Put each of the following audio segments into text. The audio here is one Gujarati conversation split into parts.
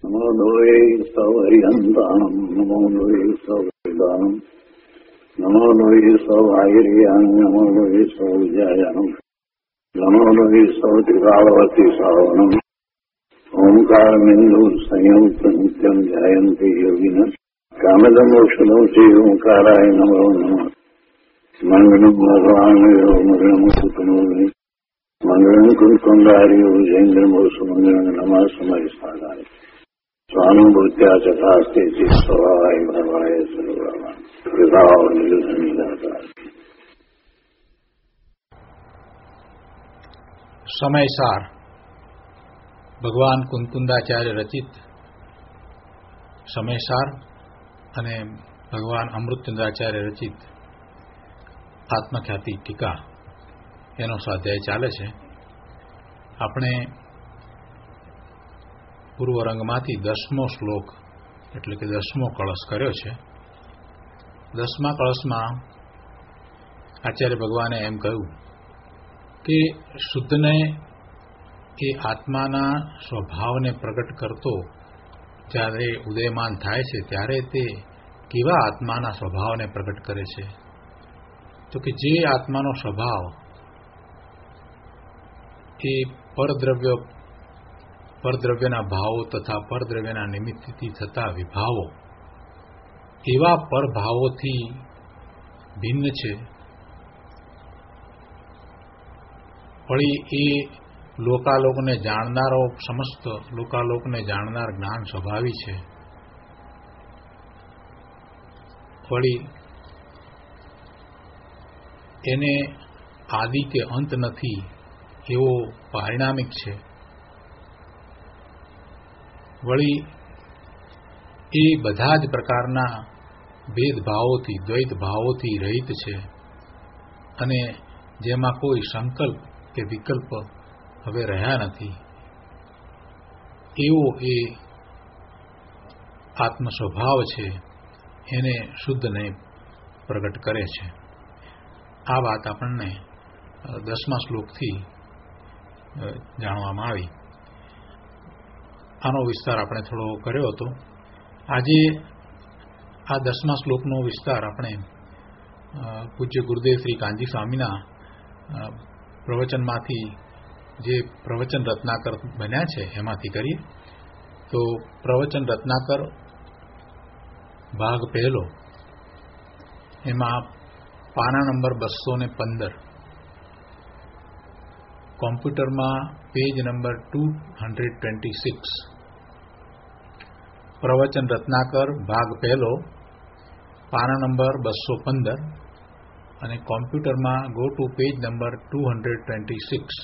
નમો લોહે સૌહરિહંતાણમ નમો લોહે સૌહરિદાનમ નમો લોહે સૌહાયર્યાન નમો લોહે સૌજાયાનમ નમો લોહે સૌત્રિકાળવતી સાવનમ ઓંકારમિંદુ સંયુક્ત નિત્યમ ધ્યાયંતિ યોગિન કામદમોક્ષદમ શ્રી ઓંકારાય નમો નમઃ મંગલમ ભગવાન મંગલમ કુટુંબે મંગલમ કુંડાર્યો જૈન્દ્રમોષ મંગલમ નમઃ સમય સ્થાનાય સ્વાનુભૂત્યા ચકાસ્તે સ્વભાવાય ભવાય સર્વવા વિભાવ નિર્ધનિદાતા. સમયસાર ભગવાન કુંકુંદાચાર્ય રચિત સમયસાર અને ભગવાન અમૃતચંદ્રાચાર્ય રચિત આત્મખ્યાતિ ટીકા એનો સ્વાધ્યાય ચાલે છે. આપણે પૂર્વ રંગમાંથી 10મો શ્લોક એટલે કે 10મો કળશ કર્યો છે. 10મા કળશમાં આચાર્ય ભગવાને એમ કહ્યું કે શુદ્ધને એ આત્માના સ્વભાવને પ્રગટ કરતો જ્યારે ઉદયમાન થાય છે ત્યારે તે કેવા આત્માના સ્વભાવને પ્રગટ કરે છે? તો કે જે આત્માનો સ્વભાવ એ પરદ્રવ્યના ભાવો તથા પરદ્રવ્યના નિમિત્તથી થતા વિભાવો એવા પરભાવોથી ભિન્ન છે. વળી એ લોકાલોકને જાણનારો સમસ્ત લોકાલોકને જાણનાર જ્ઞાન સ્વભાવી છે. વળી એને આદિ કે અંત નથી એવો પારિણામિક છે. વળી એ બધા જ પ્રકારના ભેદભાવોથી દ્વૈત ભાવોથી રહિત છે અને જેમાં કોઈ સંકલ્પ કે વિકલ્પ હવે રહ્યા નથી એવો એ આત્મ સ્વભાવ છે. એને શુદ્ધને પ્રગટ કરે છે. આ વાત આપણને 10મા શ્લોકથી જાણવામાં આવી. આનો વિસ્તાર આપણે થોડો કર્યો હતો. આજે આ 10મા શ્લોકનો વિસ્તાર આપણે પૂજ્ય ગુરુદેવ શ્રી કાનજી સ્વામીના પ્રવચનમાંથી જે પ્રવચન રત્નાકર બન્યા છે એમાંથી કરીએ. તો પ્રવચન રત્નાકર ભાગ પહેલો એમાં પાના નંબર 215 કોમ્પ્યુટરમાં પેજ નંબર 226 પ્રવચન રત્નાકર ભાગ પહેલો પાના નંબર 215 અને કોમ્પ્યુટરમાં ગો ટુ પેજ નંબર 226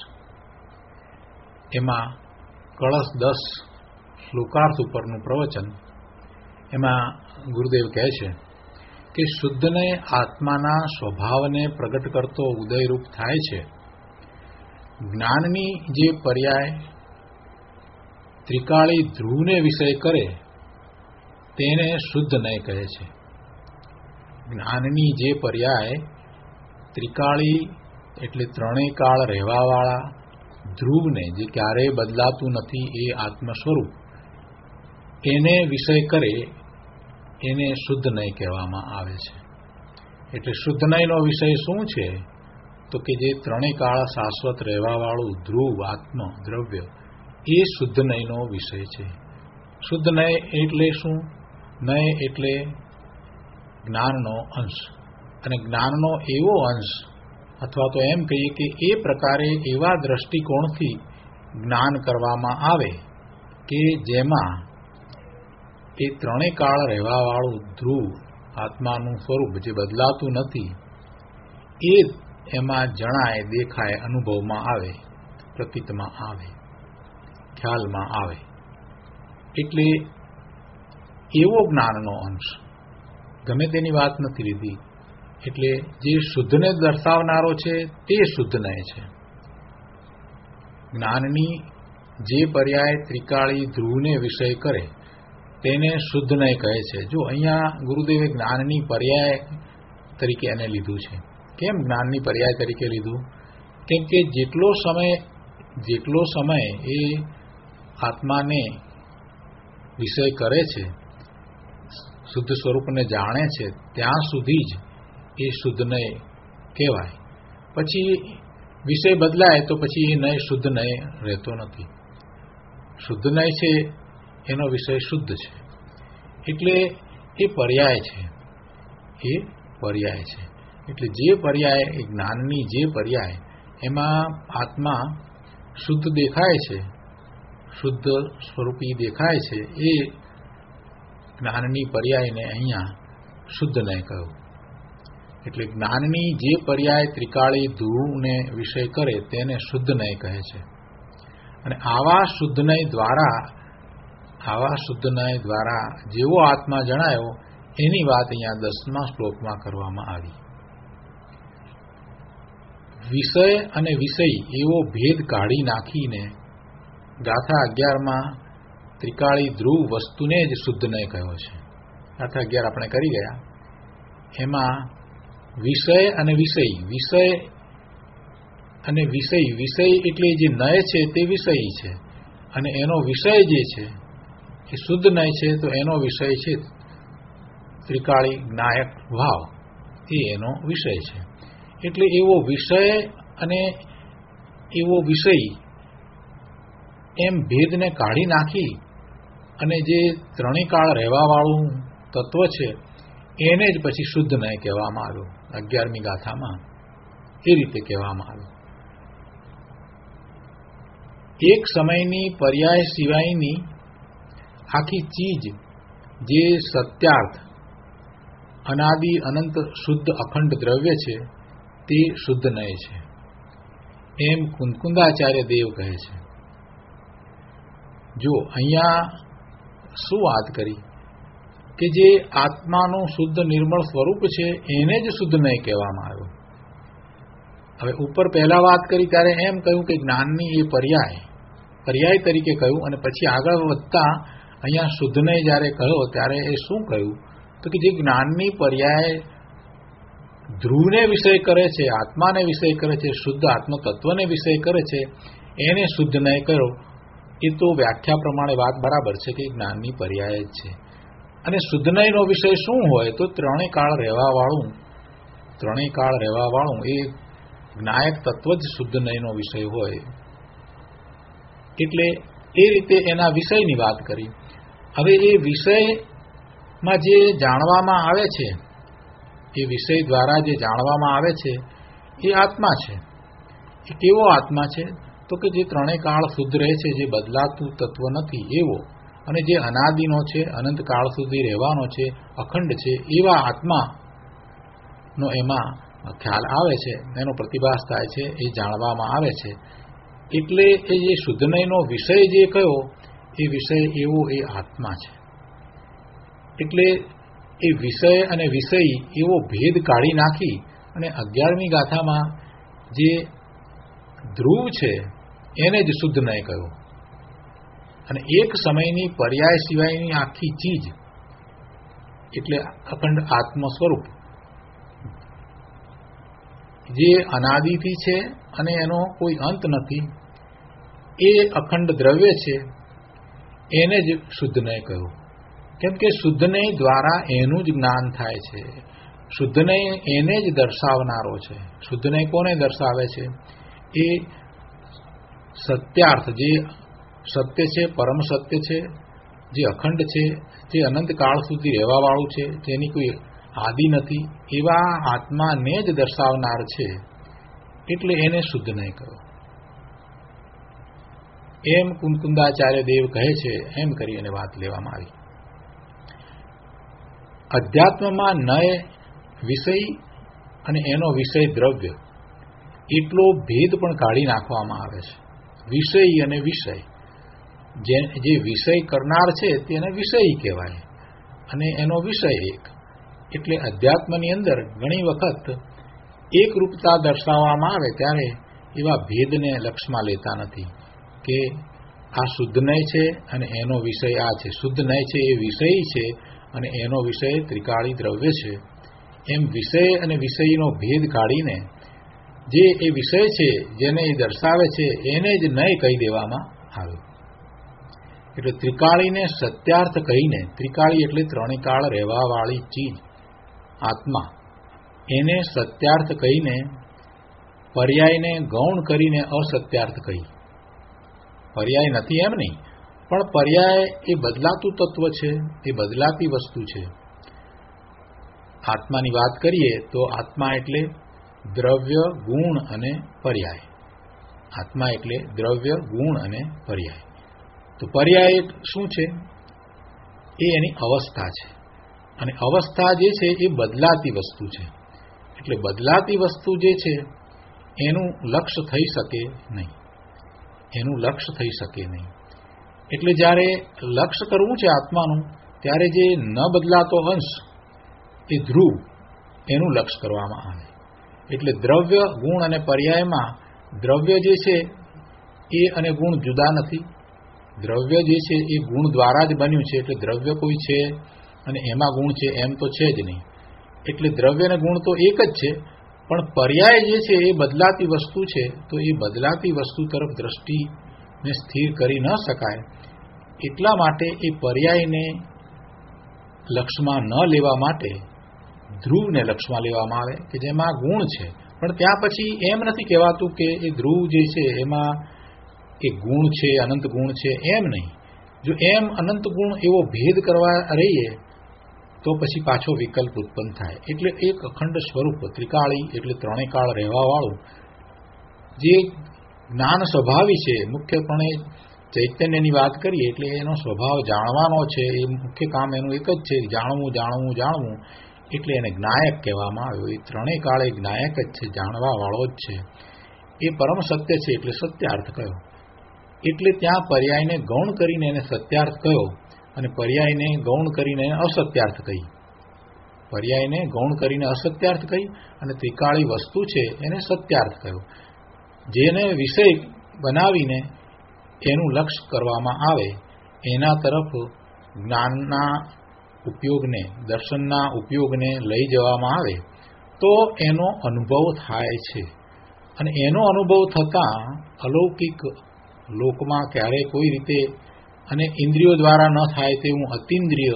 એમાં કળશ 10 શ્લોકાર્થ ઉપરનું પ્રવચન. એમાં ગુરુદેવ કહે છે કે શુદ્ધને આત્માના સ્વભાવને પ્રગટ કરતો ઉદયરૂપ થાય છે. જ્ઞાનની જે પર્યાય ત્રિકાળી ધ્રુવને વિષય કરે તેને શુદ્ધ નય કહે છે. જ્ઞાનની જે પર્યાય ત્રિકાળી એટલે ત્રણેય કાળ રહેવાવાળા ધ્રુવને, જે ક્યારેય બદલાતું નથી એ આત્મ સ્વરૂપ, એને વિષય કરે એને શુદ્ધ નય કહેવામાં આવે છે. એટલે શુદ્ધ નયનો વિષય શું છે? તો કે જે ત્રણેય કાળ શાશ્વત રહેવાવાળું ધ્રુવ આત્મ દ્રવ્ય એ શુદ્ધ નયનો વિષય છે. શુદ્ધ નય એટલે શું? નય એટલે જ્ઞાનનો અંશ, અને જ્ઞાનનો એવો અંશ અથવા તો એમ કહીએ કે એ પ્રકારે એવા દ્રષ્ટિકોણથી જ્ઞાન કરવામાં આવે કે જેમાં એ ત્રણેય કાળ રહેવાવાળું ધ્રુવ આત્માનું સ્વરૂપ જે બદલાતું નથી એ એમાં જણાય, દેખાય, અનુભવમાં આવે, પ્રતીતમાં આવે, ખ્યાલમાં આવે. એટલે એવો જ્ઞાનનો અંશ, ગમે તેની વાત નથી લીધી. એટલે જે શુદ્ધને દર્શાવનારો છે તે શુદ્ધ નય છે. જ્ઞાનની જે પર્યાય ત્રિકાળી ધ્રુવને વિષય કરે તેને શુદ્ધ નય કહે છે. જો અહીંયા ગુરુદેવે જ્ઞાનની પર્યાય તરીકે એને લીધું છે. કેમ જ્ઞાનની પર્યાય તરીકે લીધું? કેમ કે જેટલો સમય એ આત્માને વિષય કરે છે, શુદ્ધ સ્વરૂપને જાણે છે, ત્યાં સુધી જ એ શુદ્ધ નય કહેવાય. પછી વિષય બદલાય તો પછી એ નય શુદ્ધ નય રહેતો નથી. શુદ્ધ નય છે એનો વિષય શુદ્ધ છે, એટલે એ પર્યાય છે. એ પર્યાય છે એટલે જે પર્યાય, એ જ્ઞાનની જે પર્યાય, એમાં આત્મા શુદ્ધ દેખાય છે, શુદ્ધ સ્વરૂપી દેખાય છે, એ જ્ઞાનની પર્યાયને અહીંયા શુદ્ધ નય કહ્યું. એટલે જ્ઞાનની જે પર્યાય ત્રિકાળી ધ્રુવને વિષય કરે તેને શુદ્ધ નય કહે છે. અને આવા શુદ્ધ નય દ્વારા જેવો આત્મા જણાયો એની વાત અહીંયા 10મા શ્લોકમાં કરવામાં આવી. વિષય અને વિષય એવો ભેદ કાઢી નાખીને ગાથા 11માં ત્રિકાળી ધ્રુવ વસ્તુને જ શુદ્ધ નય કહ્યો છે. ગાથા 11 આપણે કરી ગયા. એમાં વિષય અને વિષય એટલે જે નય છે તે વિષય છે, અને એનો વિષય જે છે એ શુદ્ધ નય છે, તો એનો વિષય છે ત્રિકાળી જ્ઞાયક ભાવ, એ એનો વિષય છે. એટલે એવો વિષય અને એવો વિષય એમ ભેદને કાઢી નાખી અને જે ત્રણેય કાળ રહેવાવાળું તત્વ છે એને જ પછી શુદ્ધ નય કહેવામાં આવ્યું. 11મી ગાથામાં એ રીતે કહેવામાં આવ્યું. એક સમયની પર્યાય સિવાયની આખી ચીજ જે સત્યાર્થ અનાદિ અનંત શુદ્ધ અખંડ દ્રવ્ય છે તે શુદ્ધ નય છે, એમ કુંદકુંદાચાર્ય દેવ કહે છે. જો અહીંયા શું વાત કરી કે જે આત્માનું શુદ્ધ નિર્મળ સ્વરૂપ છે એને જ શુદ્ધ નય કહેવામાં આવ્યું. હવે ઉપર પહેલા વાત કરી ત્યારે એમ કહ્યું કે જ્ઞાનની એ પર્યાય તરીકે કહ્યું, અને પછી આગળ વધતા અહીંયા શુદ્ધ નય જ્યારે કહ્યો ત્યારે એ શું કહ્યું તો કે જે જ્ઞાનની પર્યાય ધ્રુવને વિષય કરે છે, આત્માને વિષય કરે છે, શુદ્ધ આત્મ તત્વને વિષય કરે છે, એને શુદ્ધ નય કર્યો. એ તો વ્યાખ્યા પ્રમાણે વાત બરાબર છે કે જ્ઞાનની પર્યાય જ છે. અને શુદ્ધ નયનો વિષય શું હોય તો ત્રણેય કાળ રહેવાવાળું એ જ્ઞાયક તત્વ જ શુદ્ધ નયનો વિષય હોય. એટલે એ રીતે એના વિષયની વાત કરી. હવે એ વિષયમાં જે જાણવામાં આવે છે, એ વિષય દ્વારા જે જાણવામાં આવે છે એ આત્મા છે. એ કેવો આત્મા છે તો કે જે ત્રણેય કાળ શુદ્ધ રહે છે, જે બદલાતું તત્વ નથી એવો, અને જે અનાદિનો છે, અનંત કાળ સુધી રહેવાનો છે, અખંડ છે, એવા આત્માનો એમાં ખ્યાલ આવે છે, એનો પ્રતિભાસ થાય છે, એ જાણવામાં આવે છે. એટલે એ જે શુદ્ધ નયનો વિષય જે કયો એ વિષય એવો એ આત્મા છે. એટલે એ વિષય અને વિષય એવો ભેદ કાઢી નાખી અને 11મી ગાથામાં જે ધ્રુવ છે એને જ શુદ્ધ નય કહ્યો. અને એક સમયની પર્યાય સિવાયની આખી ચીજ એટલે અખંડ આત્મ સ્વરૂપ જે અનાદિથી છે અને એનો કોઈ અંત નથી, એ અખંડ દ્રવ્ય છે, એને જ શુદ્ધ નય કહ્યું. કેમ કે શુદ્ધ નય દ્વારા એનું જ જ્ઞાન થાય છે. શુદ્ધ નય એને જ દર્શાવનારો છે. શુદ્ધ નય કોને દર્શાવે છે? એ સત્યાર્થ જે સત્ય છે, પરમ સત્ય છે, જે અખંડ છે, જે અનંત કાળ સુધી રહેવાવાળું છે, જેની કોઈ આદિ નથી, એવા આત્માને જ દર્શાવનાર છે. એટલે એને શુદ્ધ નય કહ્યું. એમ કુંદકુંદાચાર્ય દેવ કહે છે. એમ કરી અને વાત લેવામાં આવી. અધ્યાત્મમાં નય વિષય અને એનો વિષય દ્રવ્ય એટલો ભેદ પણ કાઢી નાખવામાં આવે છે. વિષય અને વિષય, જે વિષય કરનાર છે તેને વિષય કહેવાય, અને એનો વિષય એક. એટલે અધ્યાત્મની અંદર ઘણી વખત એક રૂપતા દર્શાવવામાં આવે ત્યારે એવા ભેદને લક્ષમાં લેતા નથી કે આ શુદ્ધ નય છે અને એનો વિષય આ છે. શુદ્ધ નય છે એ વિષય છે અને એનો વિષય ત્રિકાળી દ્રવ્ય છે. એમ વિષય અને વિષયનો ભેદ કાઢીને જે એ વિષય છે જેને એ દર્શાવે છે એને જ નય કહી દેવામાં આવ્યો. એટલે ત્રિકાળીને સત્યાર્થ કહીને, ત્રિકાળી એટલે ત્રણે કાળ રહેવાવાળી ચીજ આત્મા, એને સત્યાર્થ કહીને પર્યાયને ગૌણ કરીને અસત્યાર્થ કહી. પર્યાય નથી એમ નહીં, પણ પર્યાય એ બદલાતું તત્વ છે, એ બદલાતી વસ્તુ છે. આત્માની વાત કરીએ તો આત્મા એટલે દ્રવ્ય, ગુણ અને પર્યાય. આત્મા એટલે દ્રવ્ય, ગુણ અને પર્યાય. તો પર્યાય શું છે? એ એની અવસ્થા છે, અને અવસ્થા જે છે એ બદલાતી વસ્તુ છે. એટલે બદલાતી વસ્તુ જે છે એનું લક્ષ્ય થઈ શકે નહીં, એનું લક્ષ્ય થઈ શકે નહીં. એટલે જ્યારે લક્ષ્ય કરવું છે આત્માનું, ત્યારે જે ન બદલાતો અંશ એ ધ્રુવ, એનું લક્ષ્ય કરવામાં આવે. એટલે દ્રવ્ય, ગુણ અને પર્યાયમાં દ્રવ્ય જે છે એ અને ગુણ જુદા નથી. દ્રવ્ય જે છે એ ગુણ દ્વારા જ બન્યું છે, એટલે દ્રવ્ય કોઈ છે અને એમાં ગુણ છે એમ તો છે જ નહીં. એટલે દ્રવ્ય અને ગુણ તો એક જ છે, પણ પર્યાય જે છે એ બદલાતી વસ્તુ છે. તો એ બદલાતી વસ્તુ તરફ દ્રષ્ટિને સ્થિર કરી ન શકાય. એટલા માટે એ પર્યાયને લક્ષ્યમાં ન લેવા માટે ધ્રુવને લક્ષ્યમાં લેવામાં આવે કે જેમાં ગુણ છે. પણ ત્યાં પછી એમ નથી કહેવાતું કે એ ધ્રુવ જે છે એમાં એ ગુણ છે, અનંત ગુણ છે, એમ નહીં. જો એમ અનંત ગુણ એવો ભેદ કરવા રહીએ તો પછી પાછો વિકલ્પ ઉત્પન્ન થાય. એટલે એક અખંડ સ્વરૂપ ત્રિકાળી એટલે ત્રણેય કાળ રહેવાવાળું જે જ્ઞાન સ્વભાવી છે, મુખ્યપણે ચૈતન્યની વાત કરીએ એટલે એનો સ્વભાવ જાણવાનો છે. એ મુખ્ય કામ એનું એક જ છે, જાણવું જાણવું જાણવું. એટલે એને જ્ઞાયક કહેવામાં આવ્યો. એ ત્રણેય કાળ એ જ્ઞાયક જ છે, જાણવાવાળો જ છે. એ પરમ સત્ય છે એટલે સત્યાર્થ કયો. એટલે ત્યાં પર્યાયને ગૌણ કરીને એને સત્યાર્થ કયો અને પર્યાયને ગૌણ કરીને અસત્યાર્થ કહી. પર્યાયને ગૌણ કરીને અસત્યાર્થ કહી અને ત્રિકાળી વસ્તુ છે એને સત્યાર્થ કહ્યો. જેને વિષય બનાવીને એનું લક્ષ્ય કરવામાં આવે, એના તરફ જ્ઞાનના ઉપયોગને, દર્શનના ઉપયોગને લઈ જવામાં આવે તો એનો અનુભવ થાય છે. અને એનો અનુભવ થતાં અલૌકિક લોકમાં ક્યારેય કોઈ રીતે અને ઇન્દ્રિયો દ્વારા ન થાય તેવું અતિન્દ્રિય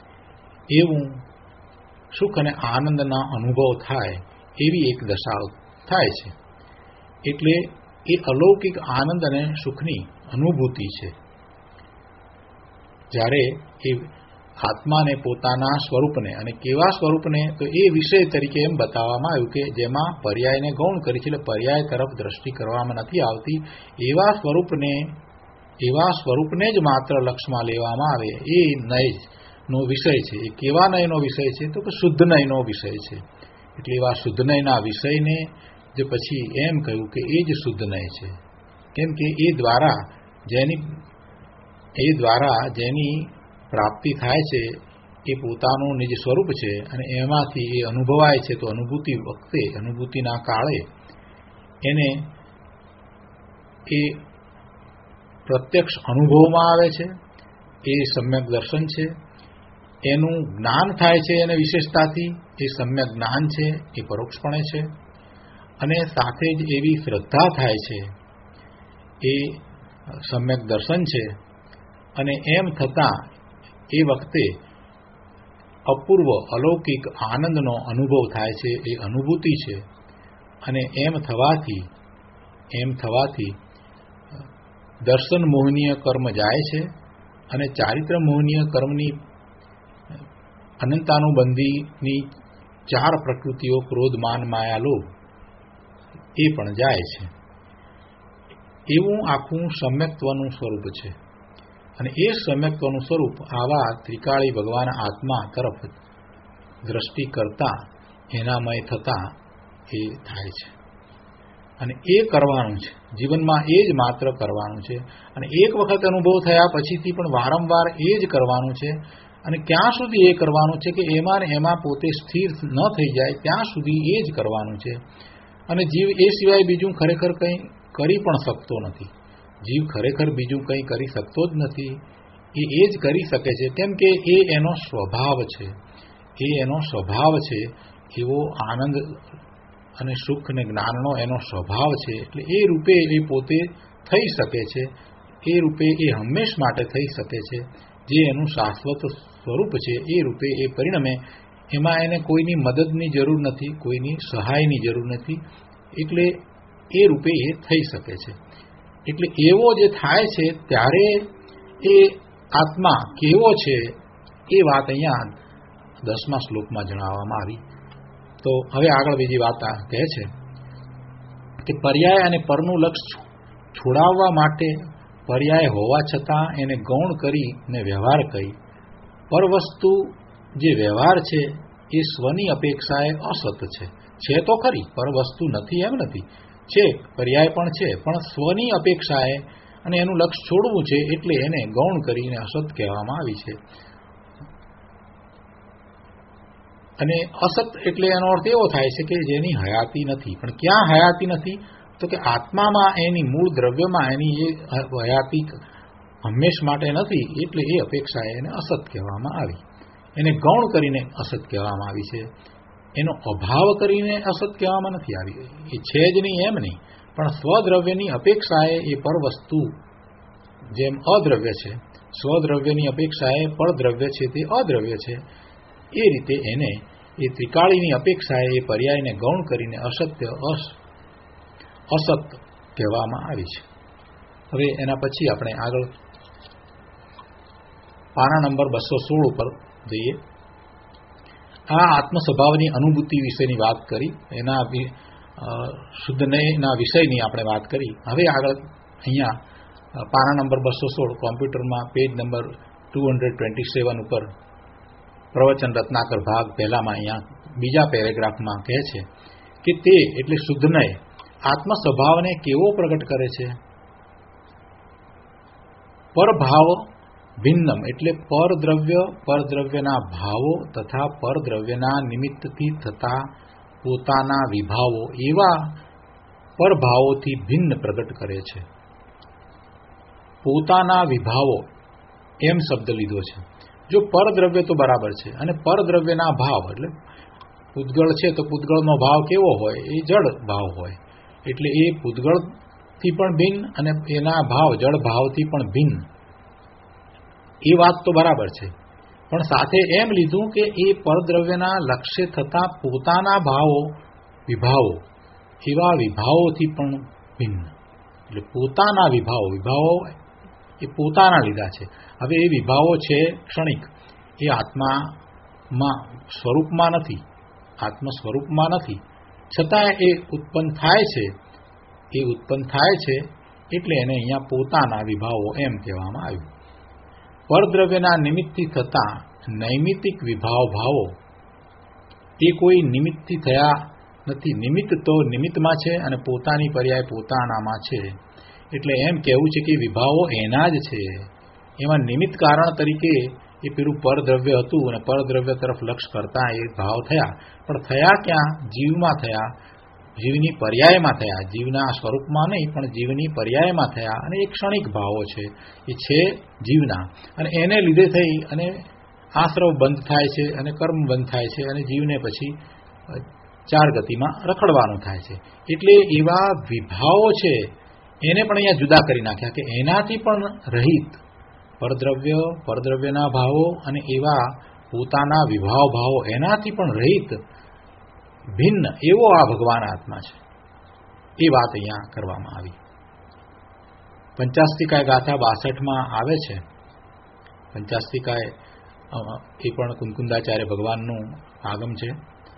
એવું સુખ અને આનંદના અનુભવ થાય એવી એક દશા થાય છે. એટલે એ અલૌકિક આનંદ અને સુખની અનુભૂતિ છે. જ્યારે એ આત્માને પોતાના સ્વરૂપને, અને કેવા સ્વરૂપને, તો એ વિષય તરીકે એમ બતાવવામાં આવ્યું કે જેમાં પર્યાયને ગૌણ કરી છે, એટલે પર્યાય તરફ દ્રષ્ટિ કરવામાં નથી આવતી. એવા સ્વરૂપને જ માત્ર લક્ષ્યમાં લેવામાં આવે એ નયનો વિષય છે. એ કેવા નયનો વિષય છે? તો કે શુદ્ધ નયનો વિષય છે. એટલે એવા શુદ્ધ નયના વિષયને જે પછી એમ કહ્યું કે એ જ શુદ્ધ નય છે. કેમ કે એ દ્વારા જેની પ્રાપ્તિ થાય છે એ પોતાનું નિજ સ્વરૂપ છે અને એમાંથી એ અનુભવાય છે. તો અનુભૂતિ વખતે, અનુભૂતિના કાળે એને એ પ્રત્યક્ષ અનુભવમાં આવે છે. એ સમ્યક દર્શન છે. એનું જ્ઞાન થાય છે એને વિશેષતાથી, એ સમ્યક જ્ઞાન છે, એ પરોક્ષપણે છે. અને સાથે જ એવી શ્રદ્ધા થાય છે, એ સમ્યક દર્શન છે. અને એમ થતાં એ વખતે અપૂર્વ અલૌકિક આનંદનો અનુભવ થાય છે, એ અનુભૂતિ છે. અને એમ થવાથી દર્શન મોહનીય કર્મ જાય છે અને ચારિત્ર મોહનીય કર્મની અનંતાનુબંધીની 4 પ્રકૃતિઓ ક્રોધ, માન, માયા, લોભ એ પણ જાય છે. એવું આખું સમ્યક્ત્વનું સ્વરૂપ છે. અને એ સમ્યક્ત્વનું સ્વરૂપ આવા ત્રિકાળી ભગવાન આત્મા તરફ દ્રષ્ટિ કરતા એનામય થતા એ થાય છે. અને એ કરવાનું છે જીવનમાં, એ જ માત્ર કરવાનું છે. અને એક વખત અનુભવ થયા પછીથી પણ વારંવાર એ જ કરવાનું છે. અને ક્યાં સુધી એ કરવાનું છે કે એમાં ને એમાં પોતે સ્થિર ન થઈ જાય ત્યાં સુધી એ જ કરવાનું છે. અને જીવ એ સિવાય બીજું ખરેખર કંઈ કરી પણ શકતો નથી. જીવ ખરેખર બીજું કંઈ કરી શકતો જ નથી. એ જ કરી શકે છે, કેમ કે એ એનો સ્વભાવ છે. એ એનો સ્વભાવ છે, એવો આનંદ અને સુખ અને જ્ઞાનનો એનો સ્વભાવ છે. એટલે એ રૂપે એ પોતે થઈ શકે છે. એ રૂપે એ હંમેશ માટે થઈ શકે છે. જે એનું શાશ્વત સ્વરૂપ છે એ રૂપે એ પરિણમે. એમાં એને કોઈની મદદની જરૂર નથી, કોઈની સહાયની જરૂર નથી. એટલે એ રૂપે એ થઈ શકે છે. એટલે એવો જે થાય છે ત્યારે એ આત્મા કેવો છે એ વાત અહીંયા 10મા શ્લોકમાં જણાવવામાં આવી. તો હવે આગળ બીજી વાત કહે છે કે પર્યાય અને પરનું લક્ષ છોડાવવા માટે પર્યાય હોવા છતાં એને ગૌણ કરીને વ્યવહાર કરી. પરવસ્તુ જે વ્યવહાર છે એ સ્વની અપેક્ષાએ અસત છે તો ખરી, પરવસ્તુ નથી એમ નથી, છે પર્યાય પણ છે, પણ સ્વની અપેક્ષાએ અને એનું લક્ષ છોડવું છે એટલે એને ગૌણ કરીને અસત કહેવામાં આવી છે. અને અસત એટલે એનો અર્થ એવો થાય છે કે જેની હયાતી નથી. પણ ક્યાં હયાતી નથી? તો કે આત્મામાં, એની મૂળ દ્રવ્યમાં એની એ હયાતી હંમેશ માટે નથી. એટલે એ અપેક્ષાએ એને અસત કહેવામાં આવી. એને ગૌણ કરીને અસત કહેવામાં આવી છે. એનો અભાવ કરીને અસત કહેવામાં નથી આવી. એ છે જ નહીં એમ નહીં, પણ સ્વદ્રવ્યની અપેક્ષાએ એ પરવસ્તુ જેમ અદ્રવ્ય છે, સ્વદ્રવ્યની અપેક્ષાએ પરદ્રવ્ય છે તે અદ્રવ્ય છે, એ રીતે એને એ ત્રિકાળીની અપેક્ષાએ એ પર્યાયને ગૌણ કરીને અસત કહેવામાં આવી છે. હવે એના પછી આપણે આગળ પાના નંબર 216 ઉપર જઈએ. આ આત્મ સ્વભાવની અનુભૂતિ વિશેની વાત કરી, એના શુદ્ધના વિષયની આપણે વાત કરી. હવે આગળ અહીંયા પાના નંબર 216 કોમ્પ્યુટરમાં પેજ નંબર 227 ઉપર પ્રવચન રત્નાકર ભાગ પહેલામાં અહીંયા બીજા પેરેગ્રાફમાં કહે છે કે તે એટલે શુદ્ધનય આત્મ સ્વભાવને કેવો પ્રગટ કરે છે? પરભાવ ભિન્નમ એટલે પરદ્રવ્યના ભાવો તથા પરદ્રવ્યના નિમિત્તથી થતા પોતાના વિભાવો એવા પરભાવોથી ભિન્ન પ્રગટ કરે છે. પોતાના વિભાવો એમ શબ્દ લીધો છે. જો પરદ્રવ્ય તો બરાબર છે, અને પરદ્રવ્યના ભાવ એટલે પૂતગળ છે તો પૂતગળનો ભાવ કેવો હોય? એ જળ ભાવ હોય. એટલે એ પૂતગળથી પણ ભિન્ન અને એના ભાવ જળ ભાવથી પણ ભિન્ન. એ વાત તો બરાબર છે, પણ સાથે એમ લીધું કે એ પરદ્રવ્યના લક્ષ્ય થતા પોતાના વિભાવો એવા વિભાવોથી પણ ભિન્ન. એટલે પોતાના વિભાવો એ પોતાના લીધા છે. હવે એ વિભાવો છે ક્ષણિક, એ આત્મામાં સ્વરૂપમાં નથી, આત્મ સ્વરૂપમાં નથી, છતાં એ ઉત્પન્ન થાય છે એટલે એને અહીંયા પોતાના વિભાવો એમ કહેવામાં આવ્યું. પરદ્રવ્યના નિમિત્તથી થતા નૈમિતિક ભાવો એ કોઈ નિમિત્તથી થયા નથી. નિમિત્ત તો નિમિત્તમાં છે અને પોતાની પર્યાય પોતાનામાં છે. એટલે એમ કહેવું છે કે વિભાવો એના જ છે. એમાં નિમિત્ત કારણ તરીકે એ પેલું પરદ્રવ્ય હતું અને પરદ્રવ્ય તરફ લક્ષ કરતા એ ભાવ થયા. પણ થયા ક્યાં? જીવમાં થયા, જીવની પર્યાયમાં થયા. જીવના સ્વરૂપમાં નહીં, પણ જીવની પર્યાયમાં થયા. અને એ ક્ષણિક ભાવો છે, એ છે જીવના. અને એને લીધે થઈ અને આશ્રવ બંધ થાય છે અને કર્મ બંધ થાય છે અને જીવને પછી 4 ગતિમાં રખડવાનું થાય છે. એટલે એવા વિભાવો છે એને પણ અહીંયા જુદા કરી નાખ્યા કે એનાથી પણ રહિત પરદ્રવ્યના ભાવો અને એવા પોતાના ભાવો એનાથી પણ રહિત ભિન્ન એવો આ ભગવાન આત્મા છે. એ વાત અહીંયા કરવામાં આવી. પંચાસ્તિકાય ગાથા 62માં આવે છે. પંચાસ્તિકાય એ પણ કુંકુંદાચાર્ય ભગવાનનું આગમ છે,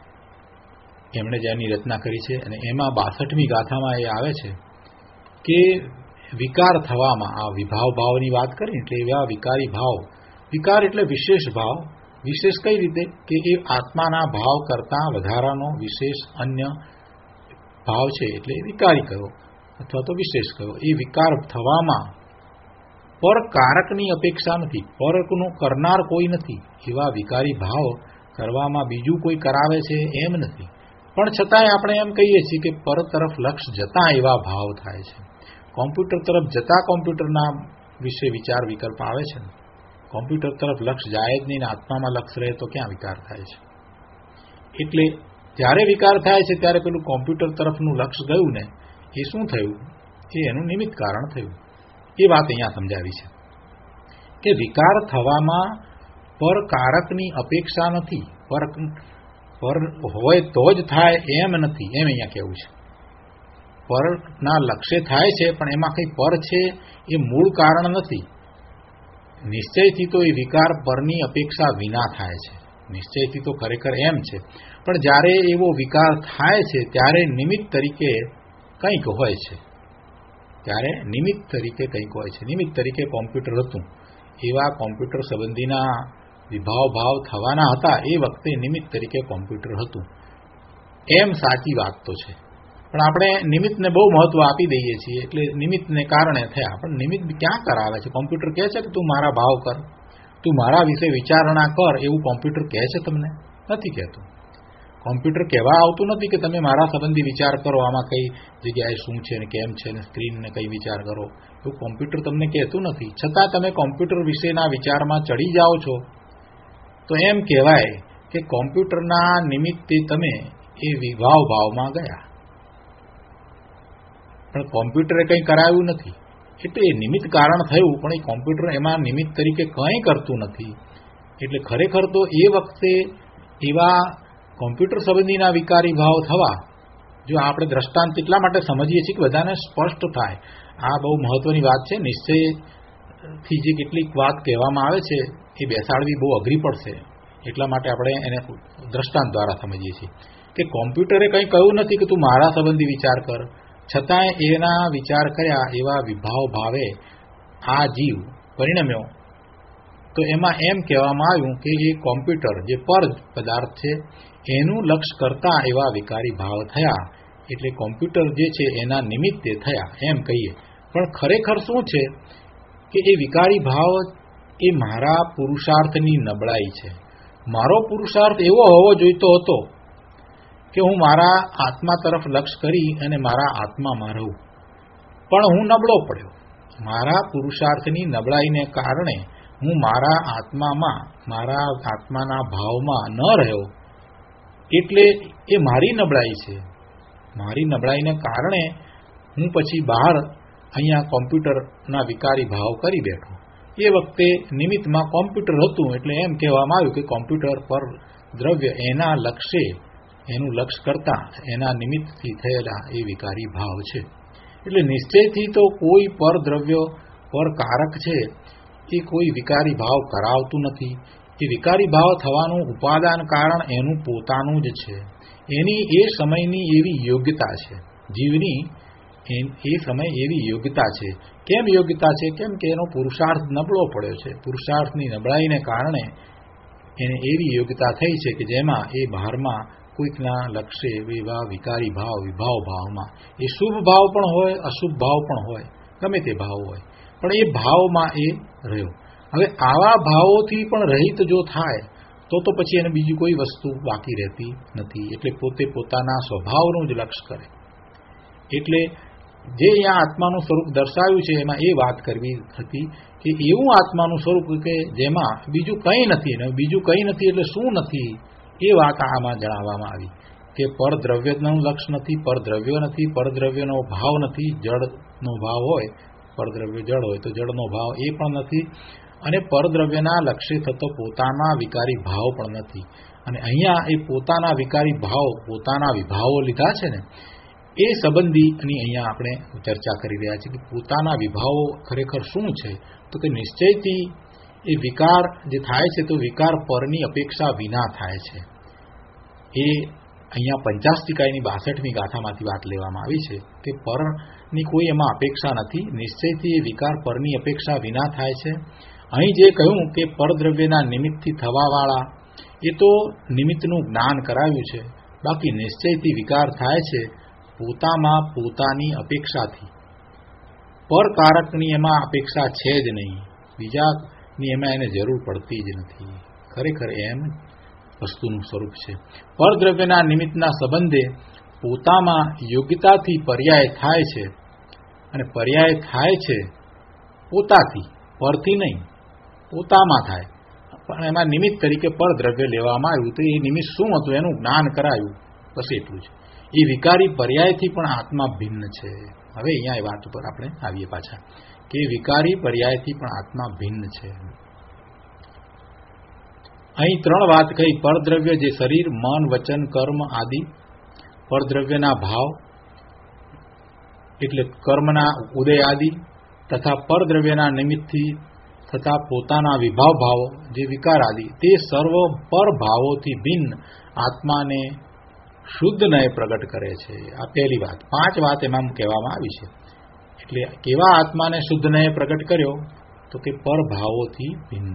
એમણે જેની રચના કરી છે. અને એમાં 62મી ગાથામાં એ આવે છે કે વિકાર થવામાં, આ ભાવની વાત કરી એટલે એવા વિકારી ભાવ, વિકાર એટલે વિશેષ ભાવ. વિશેષ કઈ રીતે? કે એ આત્માના ભાવ કરતાં વધારાનો વિશેષ અન્ય ભાવ છે, એટલે વિકારી કયો અથવા તો વિશેષ કયો. એ વિકાર થવામાં પર કારકની અપેક્ષા નથી, પરનું કરનાર કોઈ નથી. એવા વિકારી ભાવ કરવામાં બીજું કોઈ કરાવે છે એમ નથી. પણ છતાંય આપણે એમ કહીએ છીએ કે પર તરફ લક્ષ જતા એવા ભાવ થાય છે. કોમ્પ્યુટર તરફ જતા કોમ્પ્યુટરના વિશે વિચાર વિકલ્પ આવે છે ને. કોમ્પ્યુટર તરફ લક્ષ જાય જ નહીં ને આત્મામાં લક્ષ રહે તો ક્યાં વિકાર થાય છે? એટલે જ્યારે વિકાર થાય છે ત્યારે પેલું કોમ્પ્યુટર તરફનું લક્ષ ગયું ને, એ શું થયું? એ એનું નિમિત્ત કારણ થયું. એ વાત અહીંયા સમજાવી છે કે વિકાર થવામાં પરકારકની અપેક્ષા નથી, પર હોય તો જ થાય એમ નથી, એમ અહીંયા કહેવું છે. પરના લક્ષ્ય થાય છે પણ એમાં કંઈ પર છે એ મૂળ કારણ નથી. નિશ્ચયથી તો એ વિકાર પરની અપેક્ષા વિના થાય છે, નિશ્ચયથી તો ખરેખર એમ છે. પણ જ્યારે એવો વિકાર થાય છે ત્યારે નિમિત્ત તરીકે કંઈક હોય છે, ત્યારે નિમિત્ત તરીકે કંઈક હોય છે. નિમિત્ત તરીકે કોમ્પ્યુટર હતું, એવા કોમ્પ્યુટર સંબંધીના વિભાવ ભાવ થવાના હતા એ વખતે નિમિત્ત તરીકે કોમ્પ્યુટર હતું, એમ સાચી વાત તો છે. પણ આપણે નિમિત્તને બહુ મહત્વ આપી દઈએ છીએ, એટલે નિમિત્તને કારણે થયા. પણ નિમિત્ત ક્યાં કરાવે છે? કોમ્પ્યુટર કહે છે કે તું મારા ભાવ કર, તું મારા વિશે વિચારણા કર, એવું કોમ્પ્યુટર કહે છે તમને? નથી કહેતું. કોમ્પ્યુટર કહેવા આવતું નથી કે તમે મારા સંબંધી વિચાર કરો, આમાં કઈ જગ્યાએ શું છે ને કેમ છે ને સ્ક્રીનને કઈ વિચાર કરો, એવું કોમ્પ્યુટર તમને કહેતું નથી. છતાં તમે કોમ્પ્યુટર વિશેના વિચારમાં ચડી જાઓ છો તો એમ કહેવાય કે કોમ્પ્યુટરના નિમિત્તે તમે એ વિભાવ ભાવમાં ગયા, પણ કોમ્પ્યુટરે કંઈ કરાવ્યું નથી. એટલે એ નિમિત્ત કારણ થયું, પણ એ કોમ્પ્યુટર એમાં નિમિત્ત તરીકે કંઈ કરતું નથી. એટલે ખરેખર તો એ વખતે એવા કોમ્પ્યુટર સંબંધીના વિકારી ભાવ થવા, જો આપણે દ્રષ્ટાંત એટલા માટે સમજીએ છીએ કે બધાને સ્પષ્ટ થાય. આ બહુ મહત્વની વાત છે. નિશ્ચયથી જે કેટલીક વાત કહેવામાં આવે છે એ બેસાડવી બહુ અઘરી પડશે, એટલા માટે આપણે એને દ્રષ્ટાંત દ્વારા સમજીએ છીએ કે કોમ્પ્યુટરે કંઈ કહ્યું નથી કે તું મારા સંબંધી વિચાર કર, છતાંય એના વિચાર કર્યા એવા વિભાવ ભાવે આ જીવ પરિણમ્યો. તો એમાં એમ કહેવામાં આવ્યું કે એ કોમ્પ્યુટર જે પર પદાર્થ છે એનું લક્ષ્ય કરતા એવા વિકારી ભાવ થયા, એટલે કોમ્પ્યુટર જે છે એના નિમિત્તે થયા એમ કહીએ. પણ ખરેખર શું છે કે એ વિકારી ભાવ એ મારા પુરુષાર્થની નબળાઈ છે. મારો પુરુષાર્થ એવો હોવો જોઈતો હતો કે હું મારા આત્મા તરફ લક્ષ્ય કરી અને મારા આત્મામાં રહું, પણ હું નબળો પડ્યો. મારા પુરુષાર્થની નબળાઈને કારણે હું મારા આત્મામાં, મારા આત્માના ભાવમાં ન રહ્યો. એટલે એ મારી નબળાઈ છે. મારી નબળાઈને કારણે હું પછી બહાર અહીંયા કોમ્પ્યુટરના વિકારી ભાવ કરી બેઠો. એ વખતે નિમિત્તમાં કોમ્પ્યુટર હતું, એટલે એમ કહેવામાં આવ્યું કે કોમ્પ્યુટર પર દ્રવ્ય એના લક્ષ્ય, એનું લક્ષ્ય કરતા એના નિમિત્તથી થયેલા એ વિકારી ભાવ છે. એટલે નિશ્ચયથી તો કોઈ પર દ્રવ્ય, પર કારક છે એ કોઈ વિકારી ભાવ કરાવતું નથી. એ વિકારી ભાવ થવાનું ઉપાદાન કારણ એનું પોતાનું જ છે. એની એ સમયની એવી યોગ્યતા છે, જીવની એ સમય એવી યોગ્યતા છે. કેમ યોગ્યતા છે? કેમ કે એનો પુરુષાર્થ નબળો પડ્યો છે. પુરુષાર્થની નબળાઈને કારણે એને એવી યોગ્યતા થઈ છે કે જેમાં એ બહારમાં કોઈકના લક્ષ્ય એવા વિકારી ભાવ, વિભાવ ભાવમાં, એ શુભ ભાવ પણ હોય, અશુભ ભાવ પણ હોય, ગમે તે ભાવ હોય, પણ એ ભાવમાં એ રહ્યો. હવે આવા ભાવોથી પણ રહિત જો થાય તો પછી એને બીજી કોઈ વસ્તુ બાકી રહેતી નથી. એટલે પોતે પોતાના સ્વભાવનું જ લક્ષ્ય કરે. એટલે જે અહીંયા આત્માનું સ્વરૂપ દર્શાવ્યું છે એમાં એ વાત કરવી હતી કે એવું આત્માનું સ્વરૂપ કે જેમાં બીજું કંઈ નથી. ને બીજું કંઈ નથી એટલે શું નથી એ વાત આમાં જણાવવામાં આવી કે પરદ્રવ્યનું લક્ષ્ય નથી, પરદ્રવ્યો નથી, પરદ્રવ્યનો ભાવ નથી. જળનો ભાવ હોય, પરદ્રવ્ય જળ હોય તો જળનો ભાવ એ પણ નથી, અને પરદ્રવ્યના લક્ષ્ય થતો પોતાના વિકારી ભાવ પણ નથી. અને અહીંયા એ પોતાના વિકારી ભાવ, પોતાના વિભાવો લીધા છે ને એ સંબંધીની અહીંયા આપણે ચર્ચા કરી રહ્યા છીએ કે પોતાના વિભાવો ખરેખર શું છે? તો કે નિશ્ચયથી એ વિકાર જે થાય છે તો વિકાર પરની અપેક્ષા વિના થાય છે. એ અહીંયા પંચાષ્ટિકાયની 62મી ગાથામાંથી વાત લેવામાં આવી છે કે પરની કોઈ એમાં અપેક્ષા નથી. નિશ્ચયથી એ વિકાર પરની અપેક્ષા વિના થાય છે. અહીં જે કહ્યું કે પરદ્રવ્યના નિમિત્તથી થવાવાળા, એ તો નિમિત્તનું જ્ઞાન કરાવ્યું છે. બાકી નિશ્ચયથી વિકાર થાય છે પોતામાં પોતાની અપેક્ષાથી. પરકારકની એમાં અપેક્ષા છે જ નહીં, બીજાની એમાં એને જરૂર પડતી જ નથી. ખરેખર એમ વસ્તુનું સ્વરૂપ છે. પરદ્રવ્યના નિમિત્તના સંબંધે પોતામાં યોગ્યતાથી પર્યાય થાય છે, અને પર્યાય થાય છે પોતાથી, પરથી નહીં, પોતામાં થાય. પણ એમાં નિમિત્ત તરીકે પરદ્રવ્ય લેવામાં આવ્યું તો એ નિમિત્ત શું હતું એનું જ્ઞાન કરાયું, બસ એટલું જ. એ વિકારી પર્યાયથી પણ આત્મા ભિન્ન છે. હવે અહીંયા એ વાત ઉપર આપણે આવીએ પાછા કે વિકારી પર્યાયથી પણ આત્મા ભિન્ન છે. અહીં 3 વાત કહી. પરદ્રવ્ય જે શરીર, મન, વચન, કર્મ આદિ પરદ્રવ્યના ભાવ એટલે કર્મના ઉદય આદિ તથા પરદ્રવ્યના નિમિત્તથી તથા પોતાના વિભાવ ભાવો જે વિકાર આદિ તે સર્વ પર ભાવોથી ભિન્ન આત્માને શુદ્ધ નય પ્રગટ કરે છે. આ પહેલી વાત. 5 વાત એમાં કહેવામાં આવી છે. એટલે કેવા આત્માને શુદ્ધ નય પ્રગટ કર્યો તો કે પર ભાવોથી ભિન્ન.